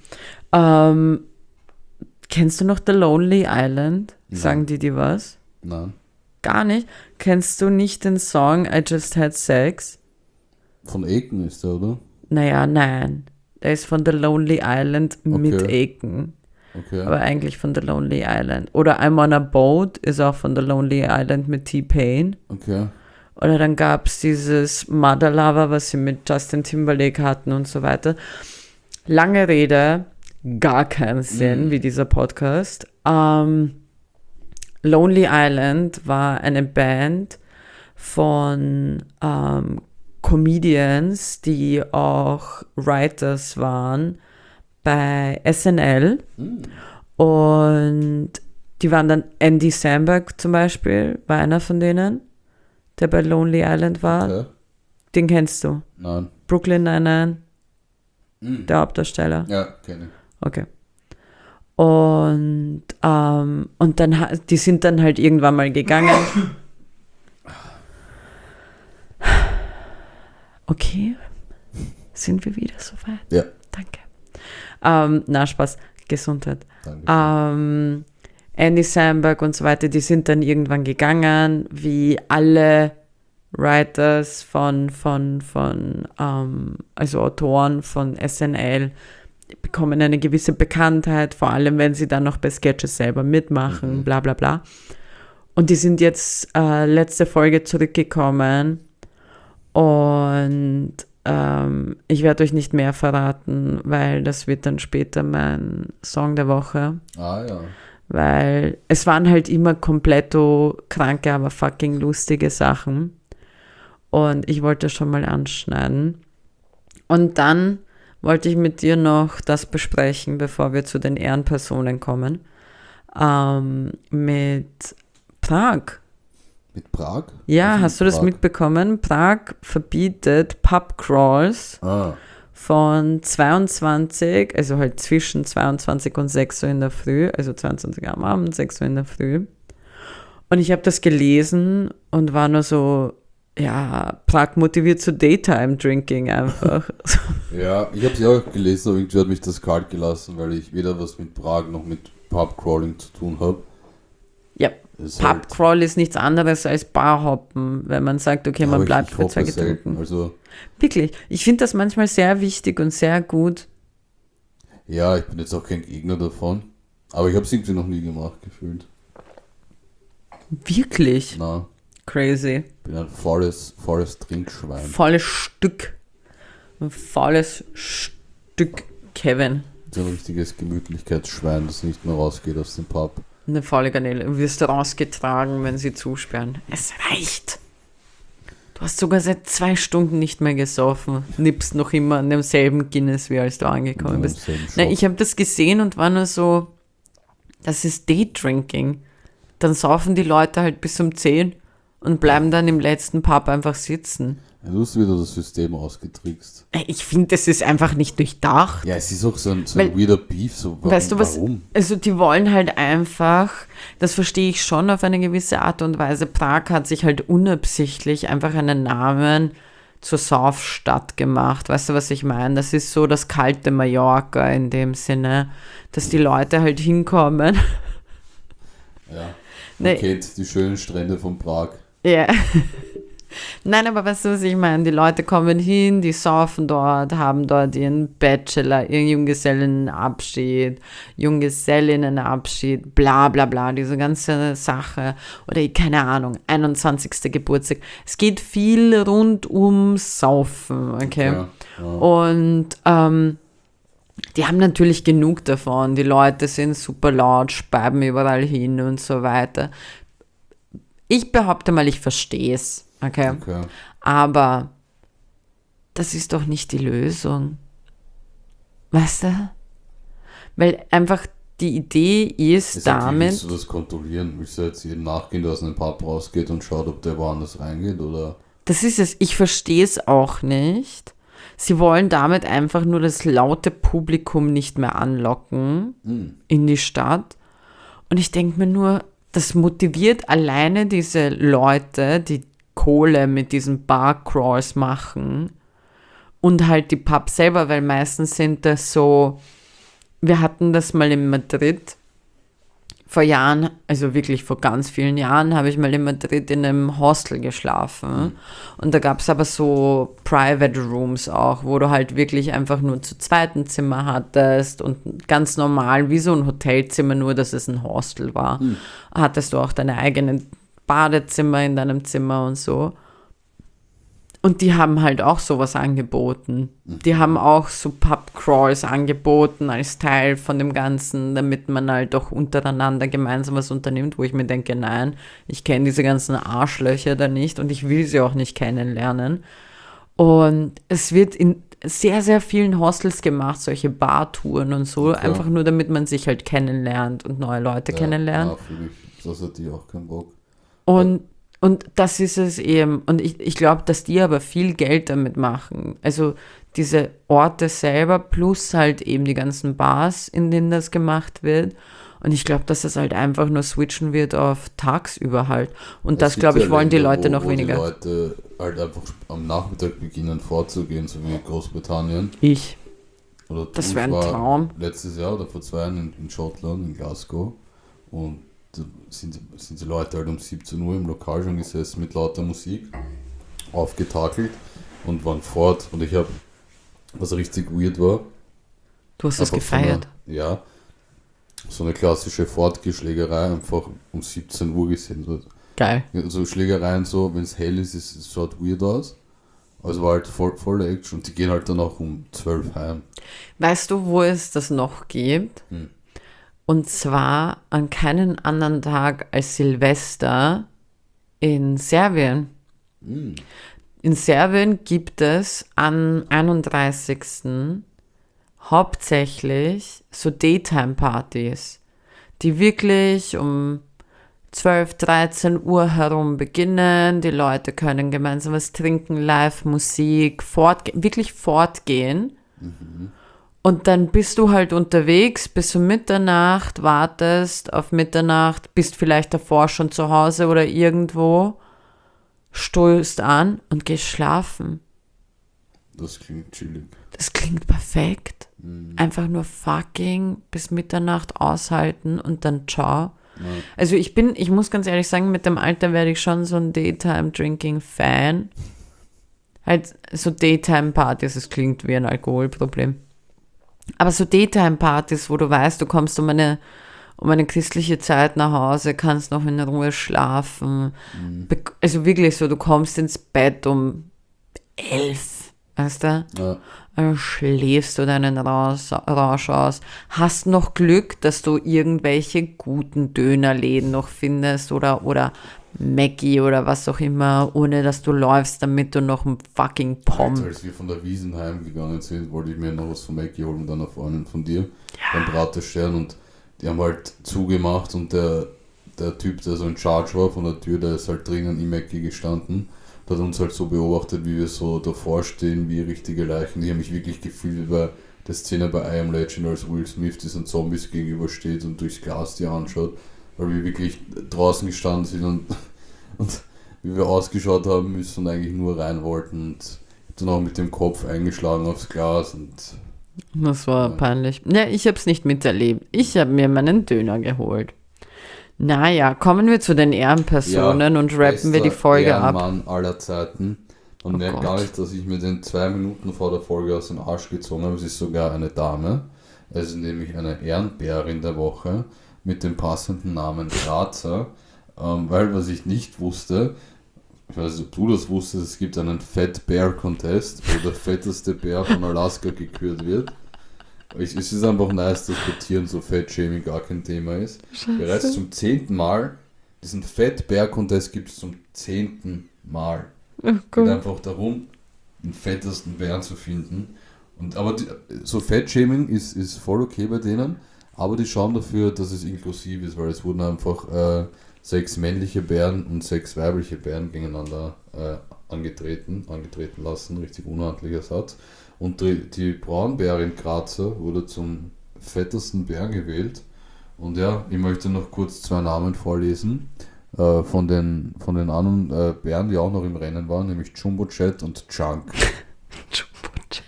Speaker 1: Kennst du noch The Lonely Island? Sagen die dir was?
Speaker 2: Nein.
Speaker 1: Gar nicht? Kennst du nicht den Song I Just Had Sex?
Speaker 2: Von Aiken ist der, oder?
Speaker 1: Naja, nein. Der ist von The Lonely Island mit Aiken.
Speaker 2: Okay.
Speaker 1: Aber eigentlich von The Lonely Island. Oder I'm on a Boat ist auch von The Lonely Island mit T-Pain.
Speaker 2: Okay.
Speaker 1: Oder dann gab es dieses Mother Lover, was sie mit Justin Timberlake hatten und so weiter. Lange Rede, gar keinen Sinn, wie dieser Podcast. Lonely Island war eine Band von Comedians, die auch Writers waren bei SNL. Und die waren dann, Andy Samberg zum Beispiel, war einer von denen, der bei Lonely Island war.
Speaker 2: Okay.
Speaker 1: Den kennst du?
Speaker 2: Nein.
Speaker 1: Brooklyn Nine-Nine, der Hauptdarsteller.
Speaker 2: Ja, kenne ich.
Speaker 1: Okay. Und dann, die sind dann halt irgendwann mal gegangen. Okay, sind wir wieder soweit?
Speaker 2: Ja.
Speaker 1: Danke. Na, Spaß, Gesundheit.
Speaker 2: Danke.
Speaker 1: Andy Samberg und so weiter, die sind dann irgendwann gegangen, wie alle Writers also Autoren von SNL, bekommen eine gewisse Bekanntheit, vor allem wenn sie dann noch bei Sketches selber mitmachen, bla bla bla. Und die sind jetzt letzte Folge zurückgekommen und ich werde euch nicht mehr verraten, weil das wird dann später mein Song der Woche.
Speaker 2: Ah ja.
Speaker 1: Weil es waren halt immer kompletto kranke, aber fucking lustige Sachen. Und ich wollte schon mal anschneiden. Und dann wollte ich mit dir noch das besprechen, bevor wir zu den Ehrenpersonen kommen. Mit Prag.
Speaker 2: Mit Prag?
Speaker 1: Ja, hast du das mitbekommen? Prag verbietet Pubcrawls von 22, also halt zwischen 22 und 6 Uhr in der Früh, also 22 Uhr am Abend, 6 Uhr in der Früh. Und ich habe das gelesen und war nur so, ja, Prag motiviert zu Daytime-Drinking einfach.
Speaker 2: Ja, ich habe es ja auch gelesen, aber irgendwie hat mich das kalt gelassen, weil ich weder was mit Prag noch mit Pubcrawling zu tun habe.
Speaker 1: Ja, Pubcrawl ist nichts anderes als Barhoppen, wenn man sagt, okay, man bleibt für 2 Getränken.
Speaker 2: Also
Speaker 1: wirklich, ich finde das manchmal sehr wichtig und sehr gut.
Speaker 2: Ja, ich bin jetzt auch kein Gegner davon, aber ich habe es irgendwie noch nie gemacht, gefühlt.
Speaker 1: Wirklich?
Speaker 2: Na.
Speaker 1: Crazy.
Speaker 2: Ich bin ein volles Trinkschwein.
Speaker 1: Volles Stück. Ein volles Stück Kevin.
Speaker 2: So ein richtiges Gemütlichkeitsschwein, das nicht mehr rausgeht aus dem Pub.
Speaker 1: Eine volle Garnele. Du wirst rausgetragen, wenn sie zusperren. Es reicht. Du hast sogar seit 2 Stunden nicht mehr gesoffen. Nippst noch immer an demselben Guinness, wie als du angekommen bist. Na, ich habe das gesehen und war nur so, das ist Daydrinking. Dann saufen die Leute halt bis um 10 und bleiben dann im letzten Pub einfach sitzen.
Speaker 2: Ja, du hast wieder das System ausgetrickst.
Speaker 1: Ich finde, das ist einfach nicht durchdacht.
Speaker 2: Ja, es ist auch so ein
Speaker 1: Weil-
Speaker 2: weirder Beef. So,
Speaker 1: Weißt du was?
Speaker 2: Warum?
Speaker 1: Also die wollen halt einfach, das verstehe ich schon auf eine gewisse Art und Weise. Prag hat sich halt unabsichtlich einfach einen Namen zur Saufstadt gemacht. Weißt du, was ich meine? Das ist so das kalte Mallorca in dem Sinne, dass die Leute halt hinkommen.
Speaker 2: Ja.
Speaker 1: Nee.
Speaker 2: Man kennt die schönen Strände von Prag.
Speaker 1: Ja. Nein, aber weißt du, was ich meine? Die Leute kommen hin, die saufen dort, haben dort ihren Bachelor, ihren Junggesellinnenabschied, bla bla bla, diese ganze Sache. Oder keine Ahnung, 21. Geburtstag. Es geht viel rund ums Saufen, okay?
Speaker 2: Ja.
Speaker 1: Und die haben natürlich genug davon. Die Leute sind super laut, speiben überall hin und so weiter. Ich behaupte mal, ich verstehe es. Okay. Aber das ist doch nicht die Lösung. Weißt du? Weil einfach die Idee ist damit.
Speaker 2: Willst du das kontrollieren? Willst du jetzt jedem nachgehen, der aus einem Pub rausgeht und schaut, ob der woanders reingeht? Oder?
Speaker 1: Das ist es. Ich verstehe es auch nicht. Sie wollen damit einfach nur das laute Publikum nicht mehr anlocken in die Stadt. Und ich denke mir nur, das motiviert alleine diese Leute, die Kohle mit diesen Barcrawls machen und halt die Pubs selber, weil meistens sind das so, wir hatten das mal in Madrid vor Jahren, also wirklich vor ganz vielen Jahren, habe ich mal in Madrid in einem Hostel geschlafen und da gab es aber so Private Rooms auch, wo du halt wirklich einfach nur zu zweiten Zimmer hattest und ganz normal wie so ein Hotelzimmer, nur dass es ein Hostel war, hattest du auch deine eigenen Badezimmer in deinem Zimmer und so. Und die haben halt auch sowas angeboten. Die haben auch so Pub-Crawls angeboten als Teil von dem Ganzen, damit man halt auch untereinander gemeinsam was unternimmt, wo ich mir denke, nein, ich kenne diese ganzen Arschlöcher da nicht und ich will sie auch nicht kennenlernen. Und es wird in sehr, sehr vielen Hostels gemacht, solche Bartouren und so, einfach nur damit man sich halt kennenlernt und neue Leute kennenlernt.
Speaker 2: Ja, für mich, das hat die auch keinen Bock.
Speaker 1: Und das ist es eben. Und ich glaube, dass die aber viel Geld damit machen. Also diese Orte selber plus halt eben die ganzen Bars, in denen das gemacht wird. Und ich glaube, dass es halt einfach nur switchen wird auf tagsüber halt. Und das, glaube ich, wollen die Leute noch weniger.
Speaker 2: Die Leute halt einfach am Nachmittag beginnen vorzugehen, so wie Großbritannien. Oder
Speaker 1: das wäre ein Traum.
Speaker 2: Letztes Jahr oder vor 2 Jahren in Schottland, in Glasgow. Und da sind die Leute halt um 17 Uhr im Lokal schon gesessen mit lauter Musik, aufgetakelt und waren fort. Und ich habe, was richtig weird war.
Speaker 1: Du hast das gefeiert?
Speaker 2: So eine klassische Fortgeschlägerei, einfach um 17 Uhr gesehen wird.
Speaker 1: Geil.
Speaker 2: So Schlägereien, so, wenn es hell ist, es schaut weird aus. Also war halt voll Action und die gehen halt dann auch um 12 heim.
Speaker 1: Weißt du, wo es das noch gibt? Und zwar an keinen anderen Tag als Silvester in Serbien. In Serbien gibt es am 31. hauptsächlich so Daytime-Partys, die wirklich um 12, 13 Uhr herum beginnen. Die Leute können gemeinsam was trinken, Live-Musik, wirklich fortgehen. Und dann bist du halt unterwegs bis um Mitternacht, wartest auf Mitternacht, bist vielleicht davor schon zu Hause oder irgendwo, stoßt an und gehst schlafen.
Speaker 2: Das klingt chillig.
Speaker 1: Das klingt perfekt. Einfach nur fucking bis Mitternacht aushalten und dann ciao.
Speaker 2: Ja.
Speaker 1: Also ich muss ganz ehrlich sagen, mit dem Alter werde ich schon so ein Daytime-Drinking-Fan. Halt so Daytime-Partys, es klingt wie ein Alkoholproblem. Aber so Daytime-Partys, wo du weißt, du kommst um eine christliche Zeit nach Hause, kannst noch in Ruhe schlafen. Also wirklich so, du kommst ins Bett um 11, weißt du?
Speaker 2: Ja.
Speaker 1: Dann schläfst du deinen Rausch aus. Hast noch Glück, dass du irgendwelche guten Dönerläden noch findest oder Mackie oder was auch immer, ohne dass du läufst, damit du noch ein fucking Pommes.
Speaker 2: Als wir von der Wiesn heimgegangen sind, wollte ich mir noch was von Mackie holen und dann eine Freundin von dir beim Bratestern und die haben halt zugemacht und der der Typ, der so in Charge war von der Tür, der ist halt drinnen im Ecke gestanden. Der hat uns halt so beobachtet, wie wir so davor stehen, wie richtige Leichen. Ich habe mich wirklich gefühlt wie bei der Szene bei I Am Legend, als Will Smith diesen Zombies gegenübersteht und durchs Glas die anschaut, weil wir wirklich draußen gestanden sind und wie wir ausgeschaut haben müssen und eigentlich nur rein wollten und dann auch mit dem Kopf eingeschlagen aufs Glas und
Speaker 1: Das war peinlich. Ja, ich habe es nicht miterlebt. Ich habe mir meinen Döner geholt. Naja, kommen wir zu den Ehrenpersonen und rappen wir die Folge ab.
Speaker 2: Ehrenmann aller Zeiten. Man merkt gar nicht, dass ich mir den 2 Minuten vor der Folge aus dem Arsch gezogen habe. Es ist sogar eine Dame. Es ist nämlich eine Ehrenbärin der Woche mit dem passenden Namen Grazer. Weil, was ich nicht wusste, ich weiß nicht, ob du das wusstest, es gibt einen Fat Bear Contest, wo der fetteste Bär von Alaska gekürt wird. Es ist einfach nice, dass bei Tieren so Fettshaming gar kein Thema ist.
Speaker 1: Scheiße.
Speaker 2: Bereits zum 10. Mal, diesen Fat Bear Contest gibt es zum 10. Mal.
Speaker 1: Oh
Speaker 2: Geht
Speaker 1: Gott.
Speaker 2: einfach darum, den fettesten Bären zu finden. Aber so Fettshaming ist voll okay bei denen, aber die schauen dafür, dass es inklusiv ist, weil es wurden einfach 6 männliche Bären und 6 weibliche Bären gegeneinander angetreten lassen, richtig unhandlicher Satz. Und die Braunbärin Grazer wurde zum fettesten Bär gewählt. Und ja, ich möchte noch kurz 2 Namen vorlesen von den anderen Bären, die auch noch im Rennen waren, nämlich Jumbo Jet und Chunk.
Speaker 1: Jumbo Jet.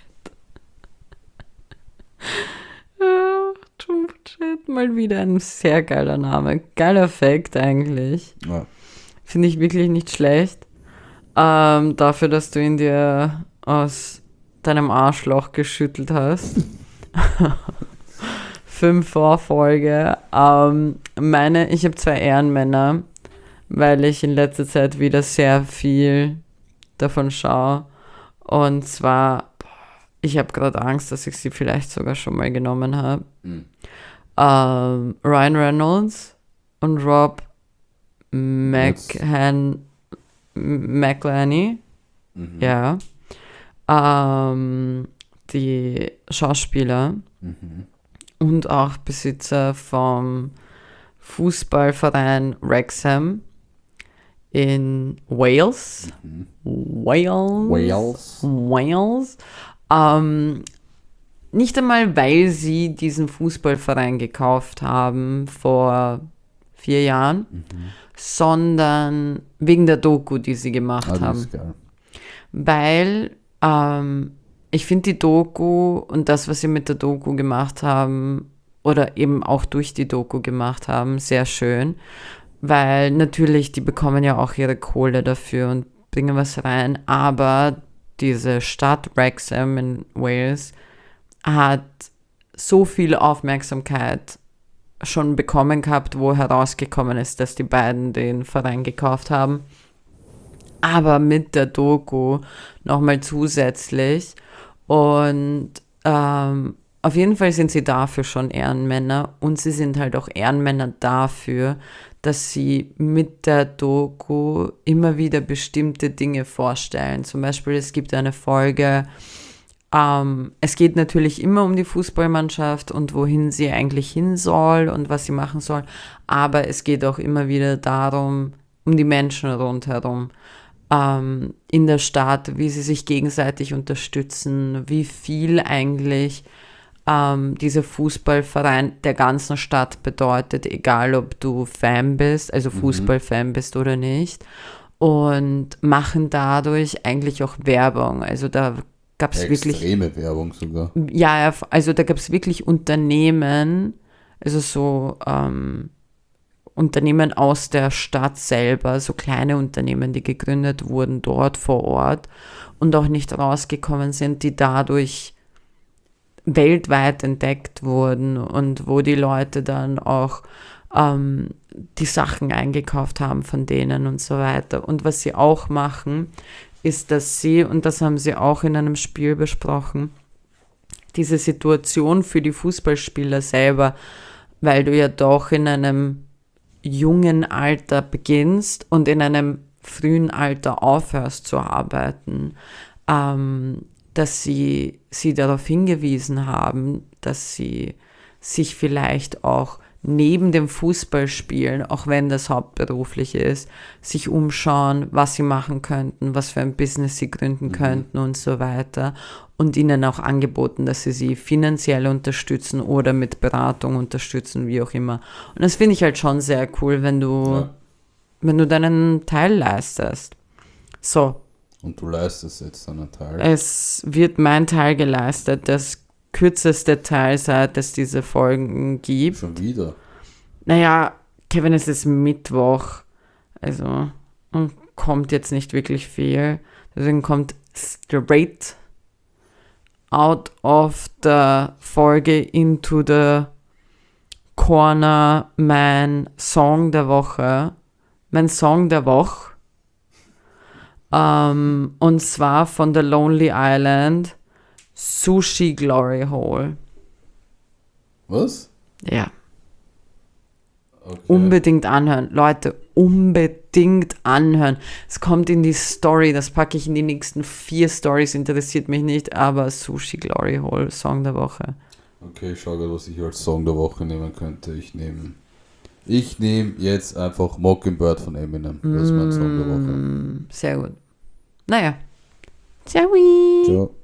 Speaker 1: Jumbo Jet, mal wieder ein sehr geiler Name. Geiler Fact eigentlich.
Speaker 2: Ja.
Speaker 1: Finde ich wirklich nicht schlecht. Dafür, dass du ihn dir aus deinem Arschloch geschüttelt hast. 5 Vorfolge. Ich habe 2 Ehrenmänner, weil ich in letzter Zeit wieder sehr viel davon schaue. Und zwar, ich habe gerade Angst, dass ich sie vielleicht sogar schon mal genommen habe.
Speaker 2: Mhm.
Speaker 1: Ryan Reynolds und Rob McElhenney.
Speaker 2: Mhm.
Speaker 1: Ja. Die Schauspieler
Speaker 2: Mhm.
Speaker 1: und auch Besitzer vom Fußballverein Wrexham in Wales.
Speaker 2: Mhm.
Speaker 1: Wales. Nicht einmal, weil sie diesen Fußballverein gekauft haben vor 4 Jahren, sondern wegen der Doku, die sie gemacht
Speaker 2: Das
Speaker 1: haben.
Speaker 2: ist geil.
Speaker 1: Weil ich finde die Doku und das, was sie mit der Doku gemacht haben oder eben auch durch die Doku gemacht haben, sehr schön. Weil natürlich, die bekommen ja auch ihre Kohle dafür und bringen was rein. Aber diese Stadt Wrexham in Wales hat so viel Aufmerksamkeit schon bekommen gehabt, wo herausgekommen ist, dass die beiden den Verein gekauft haben. Aber mit der Doku nochmal zusätzlich. Und auf jeden Fall sind sie dafür schon Ehrenmänner. Und sie sind halt auch Ehrenmänner dafür, dass sie mit der Doku immer wieder bestimmte Dinge vorstellen. Zum Beispiel, es gibt eine Folge, es geht natürlich immer um die Fußballmannschaft und wohin sie eigentlich hin soll und was sie machen soll. Aber es geht auch immer wieder darum, um die Menschen rundherum. In der Stadt, wie sie sich gegenseitig unterstützen, wie viel eigentlich dieser Fußballverein der ganzen Stadt bedeutet, egal ob du Fan bist, also Fußballfan bist oder nicht, und machen dadurch eigentlich auch Werbung. Also da gab es wirklich...
Speaker 2: Extreme Werbung sogar.
Speaker 1: Ja, also da gab es wirklich Unternehmen, also so... Unternehmen aus der Stadt selber, so kleine Unternehmen, die gegründet wurden dort vor Ort und auch nicht rausgekommen sind, die dadurch weltweit entdeckt wurden und wo die Leute dann auch die Sachen eingekauft haben von denen und so weiter. Und was sie auch machen, ist, dass sie, und das haben sie auch in einem Spiel besprochen, diese Situation für die Fußballspieler selber, weil du ja doch in einem jungen Alter beginnst und in einem frühen Alter aufhörst zu arbeiten, dass sie darauf hingewiesen haben, dass sie sich vielleicht auch neben dem Fußballspielen, auch wenn das hauptberuflich ist, sich umschauen, was sie machen könnten, was für ein Business sie gründen könnten und so weiter. Und ihnen auch angeboten, dass sie finanziell unterstützen oder mit Beratung unterstützen, wie auch immer. Und das finde ich halt schon sehr cool, wenn du deinen Teil leistest. So.
Speaker 2: Und du leistest jetzt einen Teil.
Speaker 1: Es wird mein Teil geleistet, das kürzeste Teil, seit es diese Folgen gibt.
Speaker 2: Schon wieder?
Speaker 1: Naja, Kevin, es ist Mittwoch, also kommt jetzt nicht wirklich viel. Deswegen kommt straight out of the Folge into the corner mein Song der Woche. Mein Song der Woche. Und zwar von The Lonely Island, Sushi Glory Hole.
Speaker 2: Was?
Speaker 1: Ja.
Speaker 2: Okay.
Speaker 1: Unbedingt anhören. Leute, unbedingt anhören. Es kommt in die Story, das packe ich in die nächsten 4 Stories, interessiert mich nicht, aber Sushi Glory Hole, Song der Woche.
Speaker 2: Okay, ich schaue gerade, was ich als Song der Woche nehmen könnte. Ich nehme jetzt einfach Mockingbird von Eminem. Das ist mein Song der Woche.
Speaker 1: Sehr gut. Naja. Ciao.
Speaker 2: Ciao.